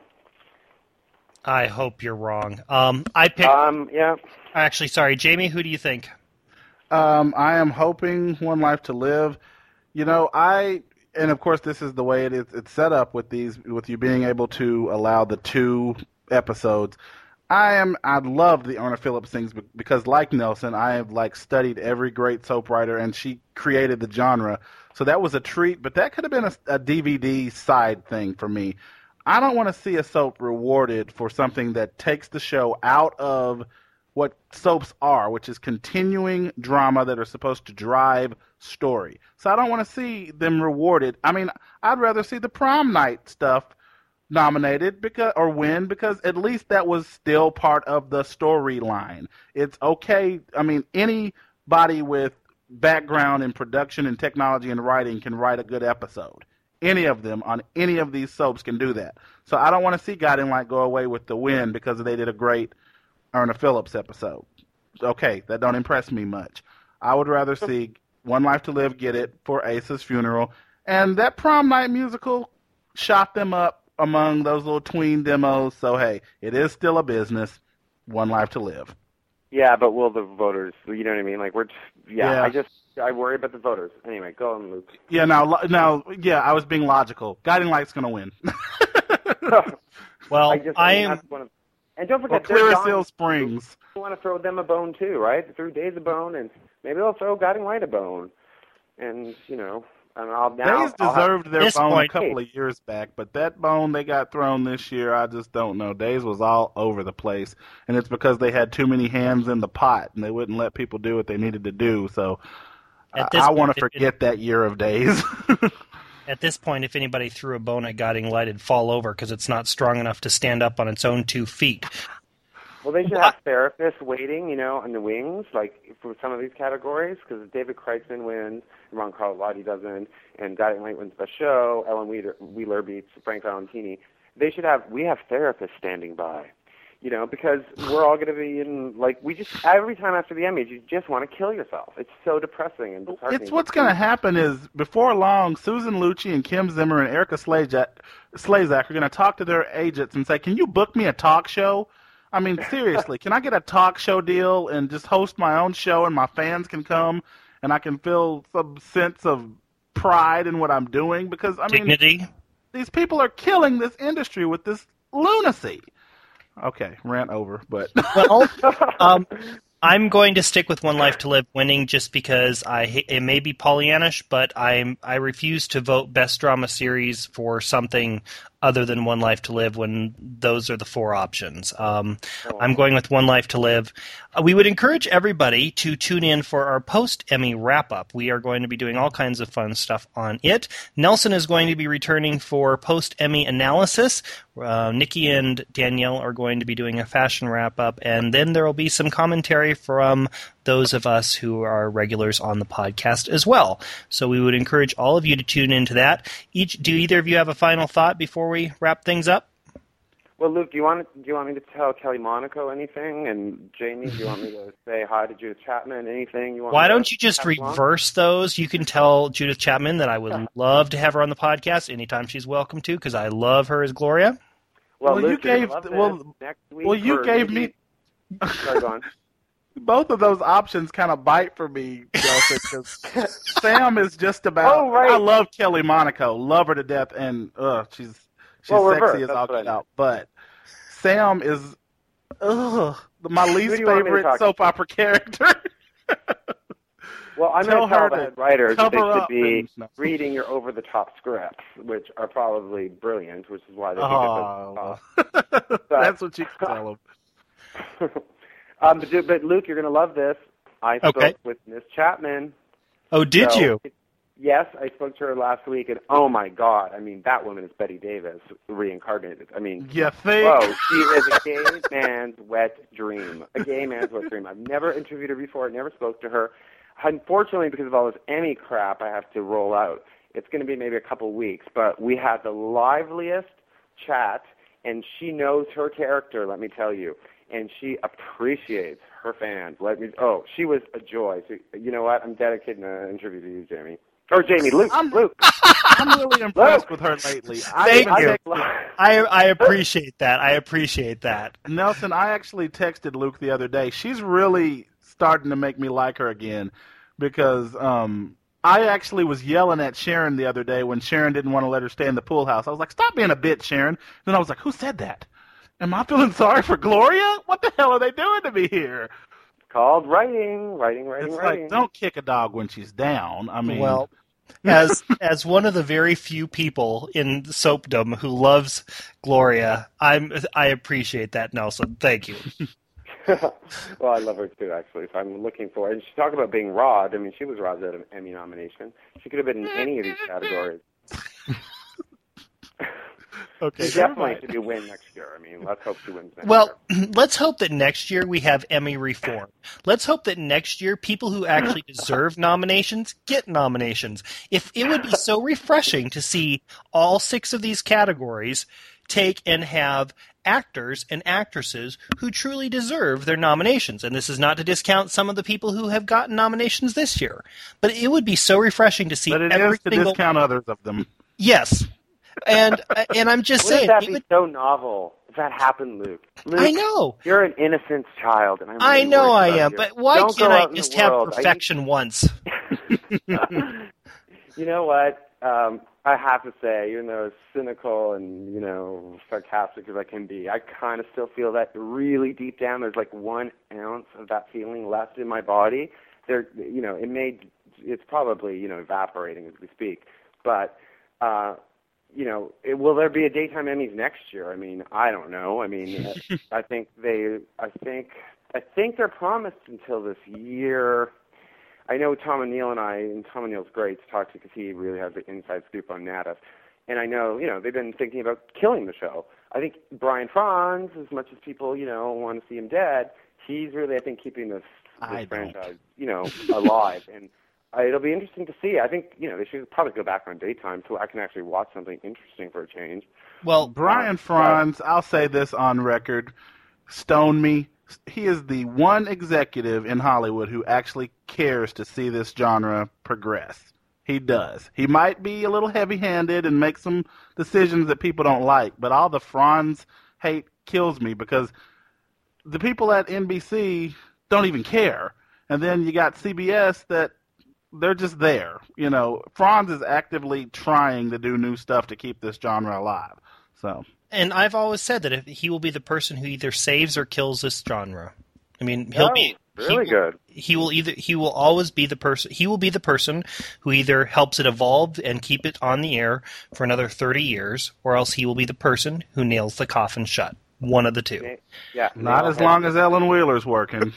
[SPEAKER 1] I hope you're wrong. Um, I picked...
[SPEAKER 2] Um, yeah.
[SPEAKER 1] Actually, sorry. Jamie, who do you think?
[SPEAKER 3] Um, I am hoping One Life to Live. You know, I... And, of course, this is the way it is. It's set up with these, with you being able to allow the two episodes. I am. I love the Erna Phillips things because, like Nelson, I have like studied every great soap writer, and she created the genre. So that was a treat. But that could have been a, a D V D side thing for me. I don't want to see a soap rewarded for something that takes the show out of what soaps are, which is continuing drama that are supposed to drive story. So I don't want to see them rewarded. I mean, I'd rather see the prom night stuff nominated because or win because at least that was still part of the storyline. It's okay. I mean, anybody with background in production and technology and writing can write a good episode. Any of them on any of these soaps can do that. So I don't want to see Guiding Light go away with the win because they did a great Erna Phillips episode. Okay, that don't impress me much. I would rather see One Life to Live get it for Ace's funeral, and that prom night musical shot them up among those little tween demos. So, hey, it is still a business. One Life to Live.
[SPEAKER 2] Yeah, but will the voters, you know what I mean? Like, we're just, yeah,
[SPEAKER 3] Yeah.
[SPEAKER 2] I just, I worry about the voters. Anyway, go on, Luke.
[SPEAKER 3] Yeah, now, lo- now, yeah, I was being logical. Guiding Light's going to win.
[SPEAKER 1] Well,
[SPEAKER 2] I just,
[SPEAKER 1] I
[SPEAKER 2] I mean,
[SPEAKER 1] am...
[SPEAKER 2] that's one of, and don't
[SPEAKER 3] Or
[SPEAKER 2] forget, they're
[SPEAKER 3] Clear
[SPEAKER 2] gone.
[SPEAKER 3] Seal Springs.
[SPEAKER 2] We want to throw them a bone too, right? They threw Days a bone, and maybe they'll throw Guiding Light a bone. And, you know, and I'll now...
[SPEAKER 3] Days
[SPEAKER 2] I'll have-
[SPEAKER 3] deserved their
[SPEAKER 1] This
[SPEAKER 3] bone
[SPEAKER 1] point-
[SPEAKER 3] a couple of years back, but that bone they got thrown this year, I just don't know. Days was all over the place, and it's because they had too many hands in the pot, and they wouldn't let people do what they needed to do. So
[SPEAKER 1] At
[SPEAKER 3] I,
[SPEAKER 1] this
[SPEAKER 3] I want to
[SPEAKER 1] point, it-
[SPEAKER 3] forget that year of Days.
[SPEAKER 1] At this point, if anybody threw a bone at Guiding Light, it'd fall over because it's not strong enough to stand up on its own two feet.
[SPEAKER 2] Well, they should have therapists waiting, you know, on the wings, like for some of these categories, because David Kreitzman wins, Ron Carlotti doesn't, and Guiding Light wins Best Show, Ellen Wheeler, Wheeler beats Frank Valentini. They should have, we have therapists standing by, you know, because we're all going to be in, like, we just, every time after the Emmys, you just want to kill yourself. It's so depressing and disheartening.
[SPEAKER 3] It's what's going to happen is, before long, Susan Lucci and Kim Zimmer and Erica Slezak, Slezak are going to talk to their agents and say, can you book me a talk show? I mean, seriously, can I get a talk show deal and just host my own show and my fans can come and I can feel some sense of pride in what I'm doing? Because, I mean,
[SPEAKER 1] Dignity.
[SPEAKER 3] these people are killing this industry with this lunacy. Okay, rant over, but...
[SPEAKER 1] Well, um, I'm going to stick with One Life to Live winning just because I it may be Pollyannish, but I'm I refuse to vote Best Drama Series for something other than One Life to Live when those are the four options. Um, I'm going with One Life to Live. Uh, we would encourage everybody to tune in for our post-Emmy wrap-up. We are going to be doing all kinds of fun stuff on it. Nelson is going to be returning for post-Emmy analysis. Uh, Nikki and Danielle are going to be doing a fashion wrap-up, and then there will be some commentary from those of us who are regulars on the podcast as well. So we would encourage all of you to tune into that. Each, do either of you have a final thought before we wrap things up?
[SPEAKER 2] Well, Luke, do you want do you want me to tell Kelly Monaco anything? And Jamie, do you want me to say hi to Judith Chapman? Anything you want?
[SPEAKER 1] Why
[SPEAKER 2] me to
[SPEAKER 1] don't you just
[SPEAKER 2] pass along?
[SPEAKER 1] reverse those? You can tell Judith Chapman that I would love to have her on the podcast anytime she's welcome to, because I love her as Gloria.
[SPEAKER 2] Well,
[SPEAKER 3] Well, you
[SPEAKER 2] Luke, you're
[SPEAKER 3] gave-
[SPEAKER 2] gonna love
[SPEAKER 3] well-
[SPEAKER 2] this next week
[SPEAKER 3] well, you
[SPEAKER 2] or
[SPEAKER 3] gave
[SPEAKER 2] maybe-
[SPEAKER 3] me-
[SPEAKER 2] Sorry, go on.
[SPEAKER 3] both of those options kind of bite for me, Chelsea, because Sam is just about.
[SPEAKER 2] Oh, right.
[SPEAKER 3] I love Kelly Monaco, love her to death, and uh, she's she's
[SPEAKER 2] Well,
[SPEAKER 3] sexy
[SPEAKER 2] reverse,
[SPEAKER 3] as
[SPEAKER 2] that's
[SPEAKER 3] all
[SPEAKER 2] what I
[SPEAKER 3] get out. But Sam is, ugh, my least
[SPEAKER 2] do you want me to
[SPEAKER 3] favorite
[SPEAKER 2] talk
[SPEAKER 3] soap
[SPEAKER 2] to?
[SPEAKER 3] opera character.
[SPEAKER 2] Well, I'm
[SPEAKER 3] Tell
[SPEAKER 2] going to tell
[SPEAKER 3] her
[SPEAKER 2] the
[SPEAKER 3] to
[SPEAKER 2] head writers that they
[SPEAKER 3] cover
[SPEAKER 2] should
[SPEAKER 3] up
[SPEAKER 2] be
[SPEAKER 3] and- no.
[SPEAKER 2] reading your over-the-top scripts, which are probably brilliant, which is why they think
[SPEAKER 3] Oh,
[SPEAKER 2] it's over
[SPEAKER 3] that's what you can tell them.
[SPEAKER 2] um, but, but Luke, you're going to love this. I spoke
[SPEAKER 1] Okay.
[SPEAKER 2] with Miss Chapman.
[SPEAKER 1] Oh, did
[SPEAKER 2] So,
[SPEAKER 1] you?
[SPEAKER 2] it- yes, I spoke to her last week, and oh my God, I mean, that woman is Betty Davis reincarnated. I mean,
[SPEAKER 3] You think?
[SPEAKER 2] whoa, she is a gay man's wet dream. A gay man's wet dream. I've never interviewed her before. I never spoke to her. Unfortunately, because of all this Emmy crap I have to roll out, it's going to be maybe a couple weeks. But we had the liveliest chat, and she knows her character, let me tell you. And she appreciates her fans. Let me. Oh, she was a joy. So, you know what? I'm dedicating an interview to you, Jamie. Or Jamie, Luke.
[SPEAKER 3] I'm-
[SPEAKER 2] Luke.
[SPEAKER 3] I'm really impressed
[SPEAKER 2] Luke.
[SPEAKER 3] with her lately.
[SPEAKER 1] Thank
[SPEAKER 3] I,
[SPEAKER 1] you.
[SPEAKER 3] I,
[SPEAKER 1] I I appreciate that. I appreciate that.
[SPEAKER 3] Nelson, I actually texted Luke the other day. She's really starting to make me like her again because um, I actually was yelling at Sharon the other day when Sharon didn't want to let her stay in the pool house. I was like, stop being a bitch, Sharon. Then I was like, who said that? Am I feeling sorry for Gloria? What the hell are they doing to me here?
[SPEAKER 2] Called writing, writing, writing,
[SPEAKER 3] It's
[SPEAKER 2] writing.
[SPEAKER 3] like, don't kick a dog when she's down. I mean,
[SPEAKER 1] Well, as as one of the very few people in soapdom who loves Gloria, I'm I appreciate that, Nelson. Thank you.
[SPEAKER 2] Well, I love her too, actually. So I'm looking for. And she talked about being robbed. I mean, she was robbed of an Emmy nomination. She could have been in any of these categories.
[SPEAKER 3] okay,
[SPEAKER 2] She
[SPEAKER 3] never
[SPEAKER 2] definitely
[SPEAKER 3] mind.
[SPEAKER 2] should be win next year. I mean, let's hope she wins next
[SPEAKER 1] Well,
[SPEAKER 2] year.
[SPEAKER 1] let's hope that next year we have Emmy reform. Let's hope that next year people who actually deserve nominations get nominations. If it would be so refreshing to see all six of these categories take and have actors and actresses who truly deserve their nominations. And this is not to discount some of the people who have gotten nominations this year. But it would be so refreshing to see
[SPEAKER 3] But it
[SPEAKER 1] every
[SPEAKER 3] is to
[SPEAKER 1] single
[SPEAKER 3] discount others of them.
[SPEAKER 1] Yes. And and I'm just
[SPEAKER 2] Wouldn't
[SPEAKER 1] saying
[SPEAKER 2] that
[SPEAKER 1] it
[SPEAKER 2] be
[SPEAKER 1] would,
[SPEAKER 2] so novel if that happened, Luke? Luke,
[SPEAKER 1] I know.
[SPEAKER 2] You're an innocent child, and I'm
[SPEAKER 1] I
[SPEAKER 2] really
[SPEAKER 1] know I
[SPEAKER 2] worried about
[SPEAKER 1] am,
[SPEAKER 2] you.
[SPEAKER 1] but why
[SPEAKER 2] Don't go
[SPEAKER 1] can't I
[SPEAKER 2] out in the
[SPEAKER 1] just have
[SPEAKER 2] world. I need-
[SPEAKER 1] perfection once?
[SPEAKER 2] You know what? Um, I have to say, even though as cynical and, you know, sarcastic as I can be, I kind of still feel that really deep down there's like one ounce of that feeling left in my body. There, you know, it may, it's probably, you know, evaporating as we speak. But, uh, you know, it, will there be a daytime Emmys next year? I mean, I don't know. I mean, I think they, I think, I think they're promised until this year. I know Tom and Neil and I, and Tom and Neil's great to talk to because he really has the inside scoop on Natif. And I know, you know, they've been thinking about killing the show. I think Brian Franz, as much as people, you know, want to see him dead, he's really, I think, keeping this,
[SPEAKER 3] I
[SPEAKER 2] this
[SPEAKER 3] don't.
[SPEAKER 2] franchise, you know, alive. And uh, it'll be interesting to see. I think, you know, they should probably go back on daytime so I can actually watch something interesting for a change.
[SPEAKER 1] Well,
[SPEAKER 3] Brian Franz, I'll say this on record, stone me. He is the one executive in Hollywood who actually cares to see this genre progress. He does. He might be a little heavy-handed and make some decisions that people don't like, but all the Franz hate kills me because the people at N B C don't even care. And then you got C B S that they're just there. You know, Franz is actively trying to do new stuff to keep this genre alive. So...
[SPEAKER 1] and I've always said that if he will be the person who either saves or kills this genre. I mean, he'll
[SPEAKER 2] Oh,
[SPEAKER 1] be
[SPEAKER 2] really
[SPEAKER 1] he will,
[SPEAKER 2] good.
[SPEAKER 1] He will either he will always be the person he will be the person who either helps it evolve and keep it on the air for another thirty years, or else he will be the person who nails the coffin shut. One of the two.
[SPEAKER 2] Yeah,
[SPEAKER 3] Not
[SPEAKER 2] nail
[SPEAKER 3] as long
[SPEAKER 2] head.
[SPEAKER 3] as Ellen Wheeler's working.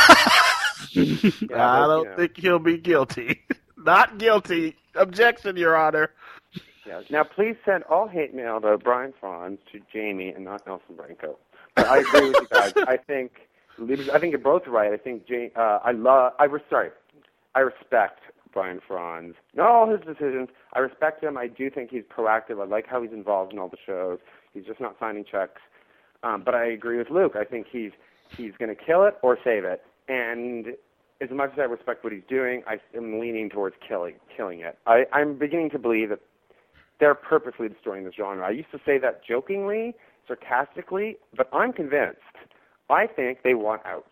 [SPEAKER 2] Yeah,
[SPEAKER 3] I
[SPEAKER 2] but,
[SPEAKER 3] don't
[SPEAKER 2] you know.
[SPEAKER 3] think he'll be guilty. Not guilty. Objection, Your Honor.
[SPEAKER 2] Yeah. Now, please send all hate mail to Brian Franz to Jamie and not Nelson Branco. But I agree with you guys. I think I think you're both right. I think Jane, uh, I love. I re- sorry. I respect Brian Franz. Not all his decisions. I respect him. I do think he's proactive. I like how he's involved in all the shows. He's just not signing checks. Um, but I agree with Luke. I think he's he's going to kill it or save it. And as much as I respect what he's doing, I am leaning towards killing killing it. I, I'm beginning to believe that they're purposely destroying this genre. I used to say that jokingly, sarcastically, but I'm convinced. I think they want out.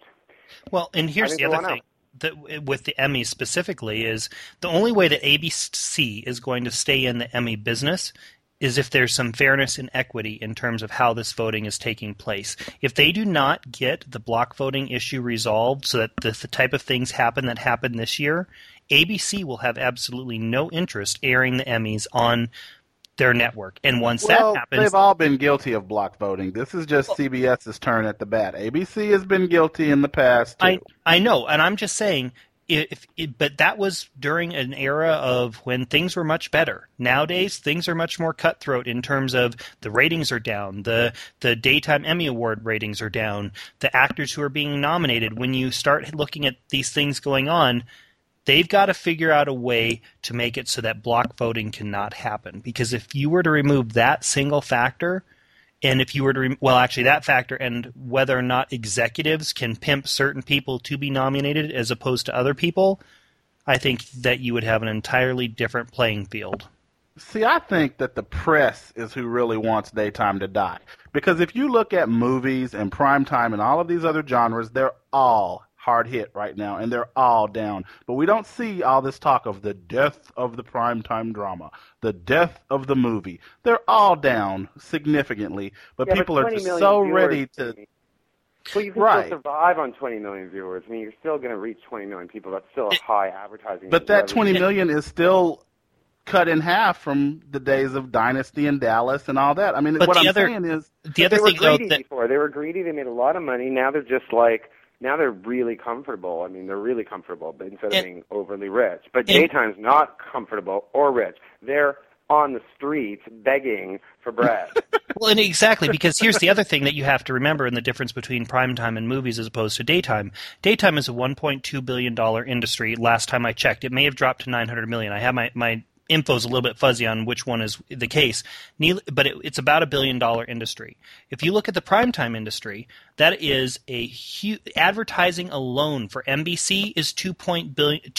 [SPEAKER 1] Well, and here's the other thing. That, with the Emmys specifically, is the only way that A B C is going to stay in the Emmy business is if there's some fairness and equity in terms of how this voting is taking place. If they do not get the block voting issue resolved so that the, the type of things happen that happened this year, A B C will have absolutely no interest airing the Emmys on their network. And once
[SPEAKER 3] well,
[SPEAKER 1] that happens...
[SPEAKER 3] they've all been guilty of block voting. This is just well, CBS's turn at the bat. A B C has been guilty in the past, too.
[SPEAKER 1] I, I know, and I'm just saying... If, if, but that was during an era of when things were much better. Nowadays, things are much more cutthroat in terms of the ratings are down, the the daytime Emmy Award ratings are down, the actors who are being nominated. When you start looking at these things going on, they've got to figure out a way to make it so that block voting cannot happen. Because if you were to remove that single factor, and if you were to, re- well, actually that factor and whether or not executives can pimp certain people to be nominated as opposed to other people, I think that you would have an entirely different playing field.
[SPEAKER 3] See, I think that the press is who really wants daytime to die. Because if you look at movies and primetime and all of these other genres, they're all hard hit right now, and they're all down. But we don't see all this talk of the death of the primetime drama, the death of the movie. They're all down significantly, but
[SPEAKER 2] yeah,
[SPEAKER 3] people
[SPEAKER 2] but
[SPEAKER 3] are just
[SPEAKER 2] viewers,
[SPEAKER 3] so ready to...
[SPEAKER 2] Well, you can
[SPEAKER 3] right.
[SPEAKER 2] still survive on twenty million viewers. I mean, you're still going to reach twenty million people. That's still a high advertising.
[SPEAKER 3] But that twenty million is still cut in half from the days of Dynasty and Dallas and all that. I mean,
[SPEAKER 1] but
[SPEAKER 3] what I'm
[SPEAKER 1] other,
[SPEAKER 3] saying is...
[SPEAKER 1] The other
[SPEAKER 2] they
[SPEAKER 1] thing,
[SPEAKER 2] were greedy
[SPEAKER 1] though, that...
[SPEAKER 2] before. They were greedy. They made a lot of money. Now they're just like... Now they're really comfortable. I mean, they're really comfortable but instead of
[SPEAKER 1] and,
[SPEAKER 2] being overly rich. But
[SPEAKER 1] and,
[SPEAKER 2] daytime's not comfortable or rich. They're on the streets begging for bread.
[SPEAKER 1] Well, and exactly, because here's the other thing that you have to remember in the difference between primetime and movies as opposed to daytime. Daytime is a one point two billion dollars industry. Last time I checked, it may have dropped to nine hundred million dollars. I have my... my info's a little bit fuzzy on which one is the case, but it, it's about a billion dollar industry. If you look at the primetime industry, that is a huge, advertising alone for N B C is two point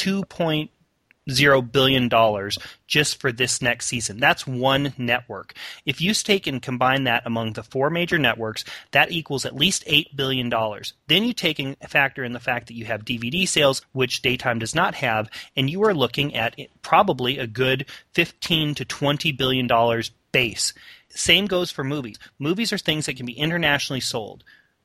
[SPEAKER 1] zero billion dollars just for this next season. That's one network. If you take and combine that among the four major networks, that equals at least eight billion dollars. Then you take and factor in the fact that you have D V D sales, which daytime does not have, and you are looking at probably a good fifteen to twenty billion dollars base. Same goes for movies. Movies are things that can be internationally sold.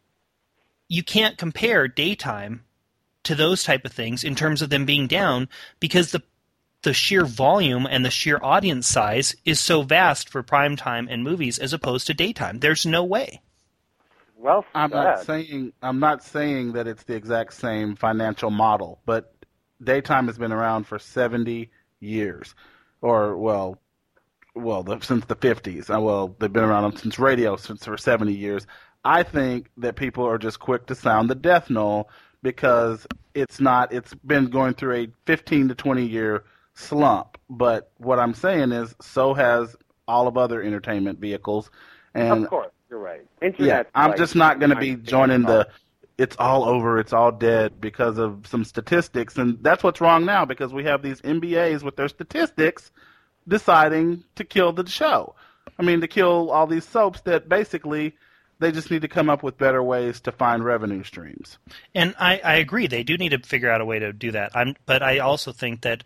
[SPEAKER 1] You can't compare daytime to those type of things in terms of them being down because the the sheer volume and the sheer audience size is so vast for primetime and movies as opposed to daytime. There's no way.
[SPEAKER 2] Well,
[SPEAKER 3] I'm not saying I'm not saying that it's the exact same financial model, but daytime has been around for seventy years, or well, well the, since the fifties. Well, they've been around since radio since for seventy years. I think that people are just quick to sound the death knell because it's not. It's been going through a fifteen to twenty year slump. But what I'm saying is, so has all of other entertainment vehicles. And
[SPEAKER 2] of course, you're right. Internet.
[SPEAKER 3] Yeah, I'm
[SPEAKER 2] like,
[SPEAKER 3] just not going to be joining the it's all over, it's all dead because of some statistics. And that's what's wrong now because we have these N B As with their statistics deciding to kill the show. I mean, to kill all these soaps that basically they just need to come up with better ways to find revenue streams.
[SPEAKER 1] And I, I agree. They do need to figure out a way to do that. I'm, but I also think that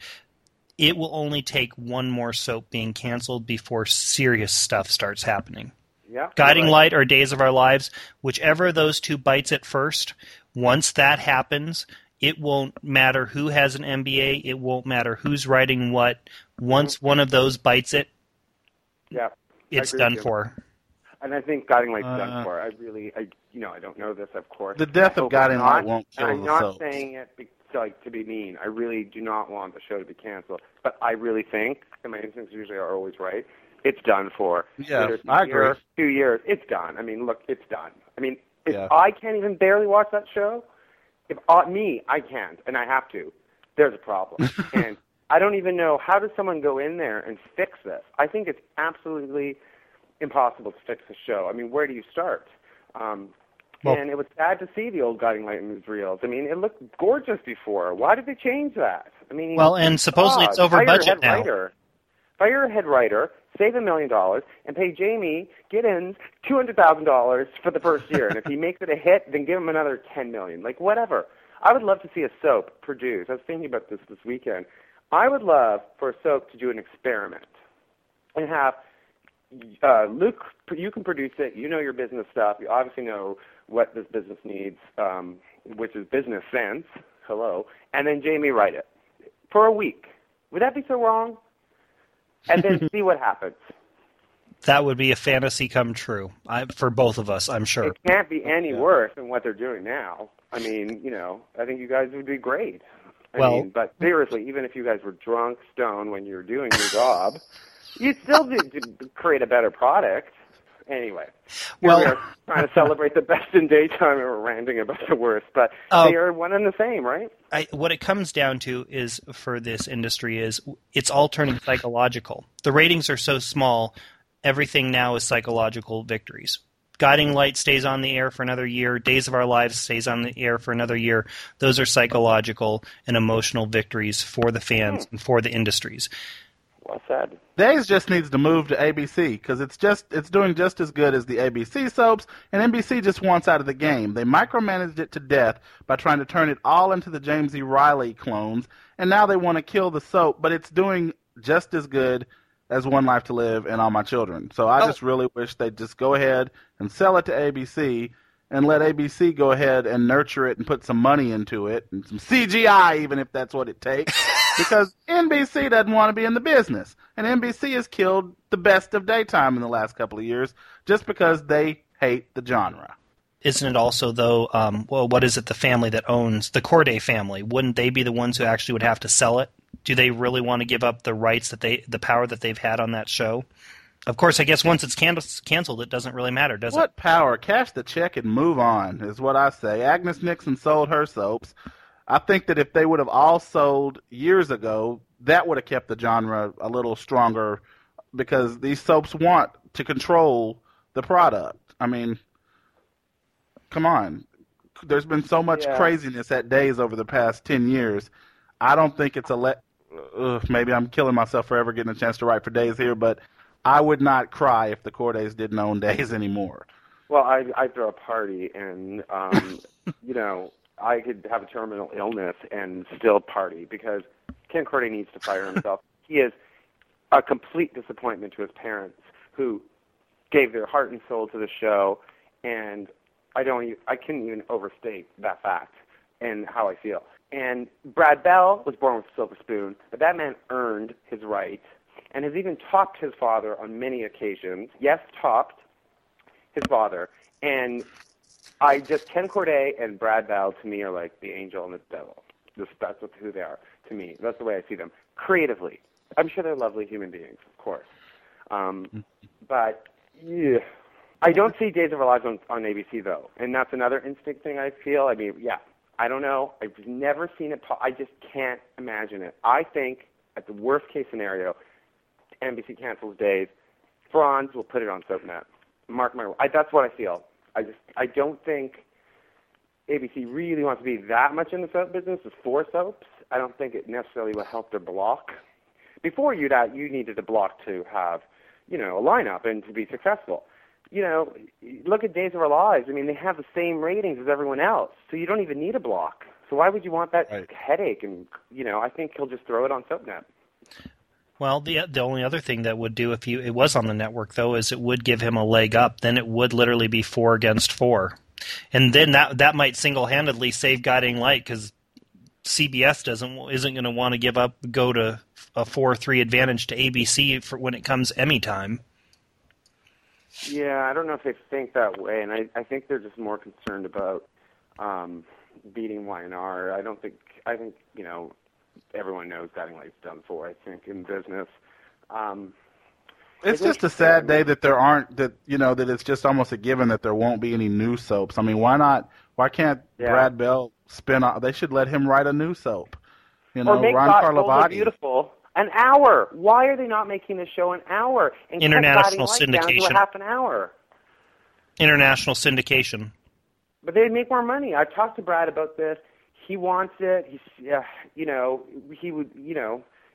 [SPEAKER 1] it will only take one more soap being canceled before serious stuff starts happening.
[SPEAKER 2] Yeah,
[SPEAKER 1] Guiding
[SPEAKER 2] right.
[SPEAKER 1] Light or Days of Our Lives, whichever of those two bites it first, once that happens, it won't matter who has an M B A. It won't matter who's writing what. Once mm-hmm. one of those bites it,
[SPEAKER 2] yeah,
[SPEAKER 1] it's done for.
[SPEAKER 2] And I think Guiding Light's
[SPEAKER 3] uh,
[SPEAKER 2] done for. I really, I, you know, I don't know this, of course.
[SPEAKER 3] The death of Guiding Light won't kill
[SPEAKER 2] I'm
[SPEAKER 3] the
[SPEAKER 2] not
[SPEAKER 3] soaps.
[SPEAKER 2] saying it be, like to be mean. I really do not want the show to be canceled. But I really think, and my instincts usually are always right, it's done for.
[SPEAKER 3] Yeah,
[SPEAKER 2] Whether it's a
[SPEAKER 3] I
[SPEAKER 2] year,
[SPEAKER 3] agree.
[SPEAKER 2] Two years, it's done. I mean, look, it's done. I mean, if
[SPEAKER 3] Yeah.
[SPEAKER 2] I can't even barely watch that show, if uh, me, I can't, and I have to, there's a problem. And I don't even know, how does someone go in there and fix this? I think it's absolutely impossible to fix the show. I mean, where do you start? Um,
[SPEAKER 1] Well,
[SPEAKER 2] and it was sad to see the old Guiding Light newsreels. I mean, it looked gorgeous before. Why did they change that? I mean,
[SPEAKER 1] well, and supposedly
[SPEAKER 2] God,
[SPEAKER 1] it's over
[SPEAKER 2] hire a
[SPEAKER 1] budget
[SPEAKER 2] head
[SPEAKER 1] now.
[SPEAKER 2] writer. Fire a head writer, save a million dollars, and pay Jamie Giddens two hundred thousand dollars for the first year. And if he makes it a hit, then give him another ten million dollars. Like, whatever. I would love to see a soap produced. I was thinking about this this weekend. I would love for a soap to do an experiment and have uh, Luke, you can produce it. You know your business stuff. You obviously know what this business needs, um, which is business sense. Hello. And then Jamie write it for a week. Would that be so wrong? And then see what happens.
[SPEAKER 1] That would be a fantasy come true I, for both of us, I'm sure.
[SPEAKER 2] It can't be any yeah. worse than what they're doing now. I mean, you know, I think you guys would be great. I
[SPEAKER 1] well,
[SPEAKER 2] mean, but seriously, even if you guys were drunk, stoned when you were doing your job, you'd still do, do, create a better product. Anyway,
[SPEAKER 1] well,
[SPEAKER 2] we're trying to celebrate the best in daytime and we're ranting about the worst, but uh, they are one and the same, right?
[SPEAKER 1] I, what it comes down to is, for this industry, is it's all turning psychological. The ratings are so small, everything now is psychological victories. Guiding Light stays on the air for another year. Days of Our Lives stays on the air for another year. Those are psychological and emotional victories for the fans mm. and for the industries.
[SPEAKER 2] Well said.
[SPEAKER 3] Days just needs to move to A B C because it's just it's doing just as good as the A B C soaps, and N B C just wants out of the game. They micromanaged it to death by trying to turn it all into the James E. Riley clones, and now they want to kill the soap, but it's doing just as good as One Life to Live and All My Children. So I oh. just really wish they'd just go ahead and sell it to A B C and let A B C go ahead and nurture it and put some money into it and some C G I, even if that's what it takes. Because N B C doesn't want to be in the business. And N B C has killed the best of daytime in the last couple of years just because they hate the genre.
[SPEAKER 1] Isn't it also, though, um, well, what is it, the family that owns, the Corday family, wouldn't they be the ones who actually would have to sell it? Do they really want to give up the rights that they, the power that they've had on that show? Of course, I guess once it's can- canceled, it doesn't really matter, does
[SPEAKER 3] what
[SPEAKER 1] it? What
[SPEAKER 3] power? Cash the check and move on is what I say. Agnes Nixon sold her soaps. I think that if they would have all sold years ago, that would have kept the genre a little stronger because these soaps want to control the product. I mean, come on. There's been so much yeah. craziness at Days over the past ten years. I don't think it's a let. Ugh, maybe I'm killing myself forever getting a chance to write for Days here, but I would not cry if the Cordays didn't own Days anymore.
[SPEAKER 2] Well, I I throw a party, and um, you know, I could have a terminal illness and still party because Ken Corday needs to fire himself. He is a complete disappointment to his parents, who gave their heart and soul to the show, and I don't, even, I couldn't even overstate that fact and how I feel. And Brad Bell was born with a silver spoon, but that man earned his right and has even topped his father on many occasions. Yes, topped his father. And I just, Ken Corday and Brad Bell to me are like the angel and the devil. That's who they are to me. That's the way I see them. Creatively. I'm sure they're lovely human beings, of course. Um, but, yeah. I don't see Days of Our Lives on, on A B C, though. And that's another instinct thing I feel. I mean, yeah. I don't know. I've never seen it. I just can't imagine it. I think, at the worst case scenario, N B C cancels Days. Franz will put it on SoapNet. Mark my. I, that's what I feel. I just. I don't think A B C really wants to be that much in the soap business with four soaps. I don't think it necessarily will help their block. Before you that, you needed a block to have, you know, a lineup and to be successful. You know, look at Days of Our Lives. I mean, they have the same ratings as everyone else, so you don't even need a block. So why would you want that right. headache? And, you know, I think he'll just throw it on SoapNet.
[SPEAKER 1] Well, the the only other thing that would do if you it was on the network, though, is it would give him a leg up. Then it would literally be four against four. And then that that might single-handedly save Guiding Light because C B S doesn't isn't going to want to give up, go to a four three advantage to A B C for when it comes Emmy time.
[SPEAKER 2] Yeah, I don't know if they think that way, and I, I think they're just more concerned about um, beating Y and R. I don't think, I think, you know, everyone knows Guiding Light's done for, I think, in business. Um,
[SPEAKER 3] it's just a sad day that there aren't, that, you know, that it's just almost a given that there won't be any new soaps. I mean, why not, why can't yeah. Brad Bell spin off, they should let him write a new soap. You know,
[SPEAKER 2] or make
[SPEAKER 3] Ron Carlivati.
[SPEAKER 2] Beautiful. An hour. Why are they not making the show an hour? And
[SPEAKER 1] International syndication.
[SPEAKER 2] Down to a half an hour.
[SPEAKER 1] International syndication.
[SPEAKER 2] But they'd make more money. I've talked to Brad about this. He wants it. He's, uh, you know, he would, you know,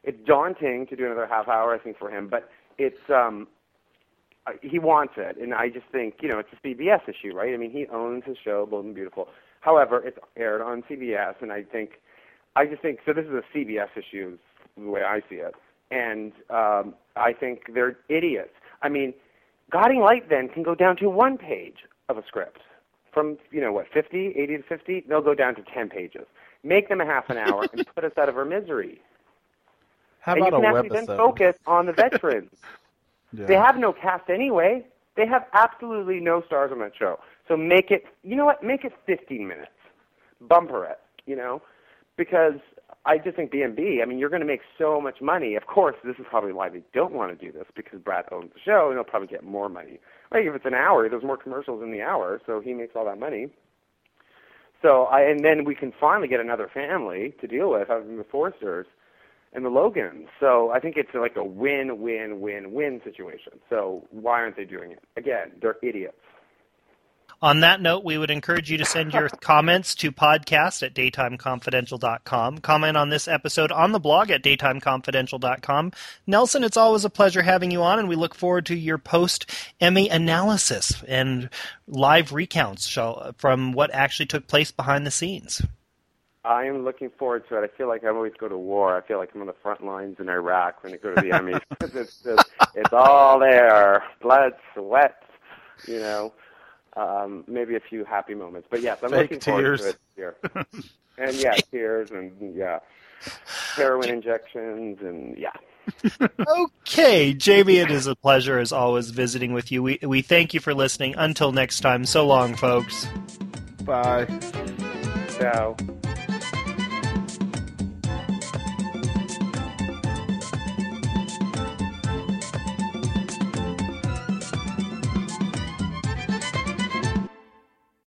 [SPEAKER 2] it's daunting to do another half hour, I think, for him, but it's um, he wants it, and I just think, you know, it's a C B S issue, right? I mean, he owns his show, Bold and Beautiful. However, it's aired on C B S, and I think, I just think, so this is a C B S issue, the way I see it, and um, I think they're idiots. I mean, Guiding Light then can go down to one page of a script. From, you know, what, fifty, eighty to fifty, they'll go down to ten pages. Make them a half an hour and put us out of our misery.
[SPEAKER 3] How
[SPEAKER 2] and
[SPEAKER 3] about
[SPEAKER 2] you can
[SPEAKER 3] a
[SPEAKER 2] actually
[SPEAKER 3] webisode?
[SPEAKER 2] then focus on the veterans. Yeah. They have no cast anyway. They have absolutely no stars on that show. So make it, you know what, make it fifteen minutes. Bumper it, you know, because I just think B and B, I mean, you're going to make so much money. Of course, this is probably why they don't want to do this, because Brad owns the show, and he'll probably get more money. Like, if it's an hour, there's more commercials in the hour, so he makes all that money. So, I, and then we can finally get another family to deal with, other than the Forsters and the Logans. So I think it's like a win-win-win-win situation. So why aren't they doing it? Again, they're idiots.
[SPEAKER 1] On that note, we would encourage you to send your comments to podcast at daytime confidential dot com. Comment on this episode on the blog at daytime confidential dot com. Nelson, it's always a pleasure having you on, and we look forward to your post-Emmy analysis and live recounts from what actually took place behind the scenes.
[SPEAKER 2] I am looking forward to it. I feel like I always go to war. I feel like I'm on the front lines in Iraq when I go to the Emmys. it's, just, it's all there. Blood, sweat, you know. Um, maybe a few happy moments. But yes, I'm
[SPEAKER 3] Fake
[SPEAKER 2] looking forward
[SPEAKER 3] tears.
[SPEAKER 2] to it here. And yeah, tears and yeah, heroin injections and yeah.
[SPEAKER 1] Okay, Jamie, it is a pleasure as always visiting with you. We we thank you for listening. Until next time, so long, folks.
[SPEAKER 3] Bye.
[SPEAKER 2] Ciao.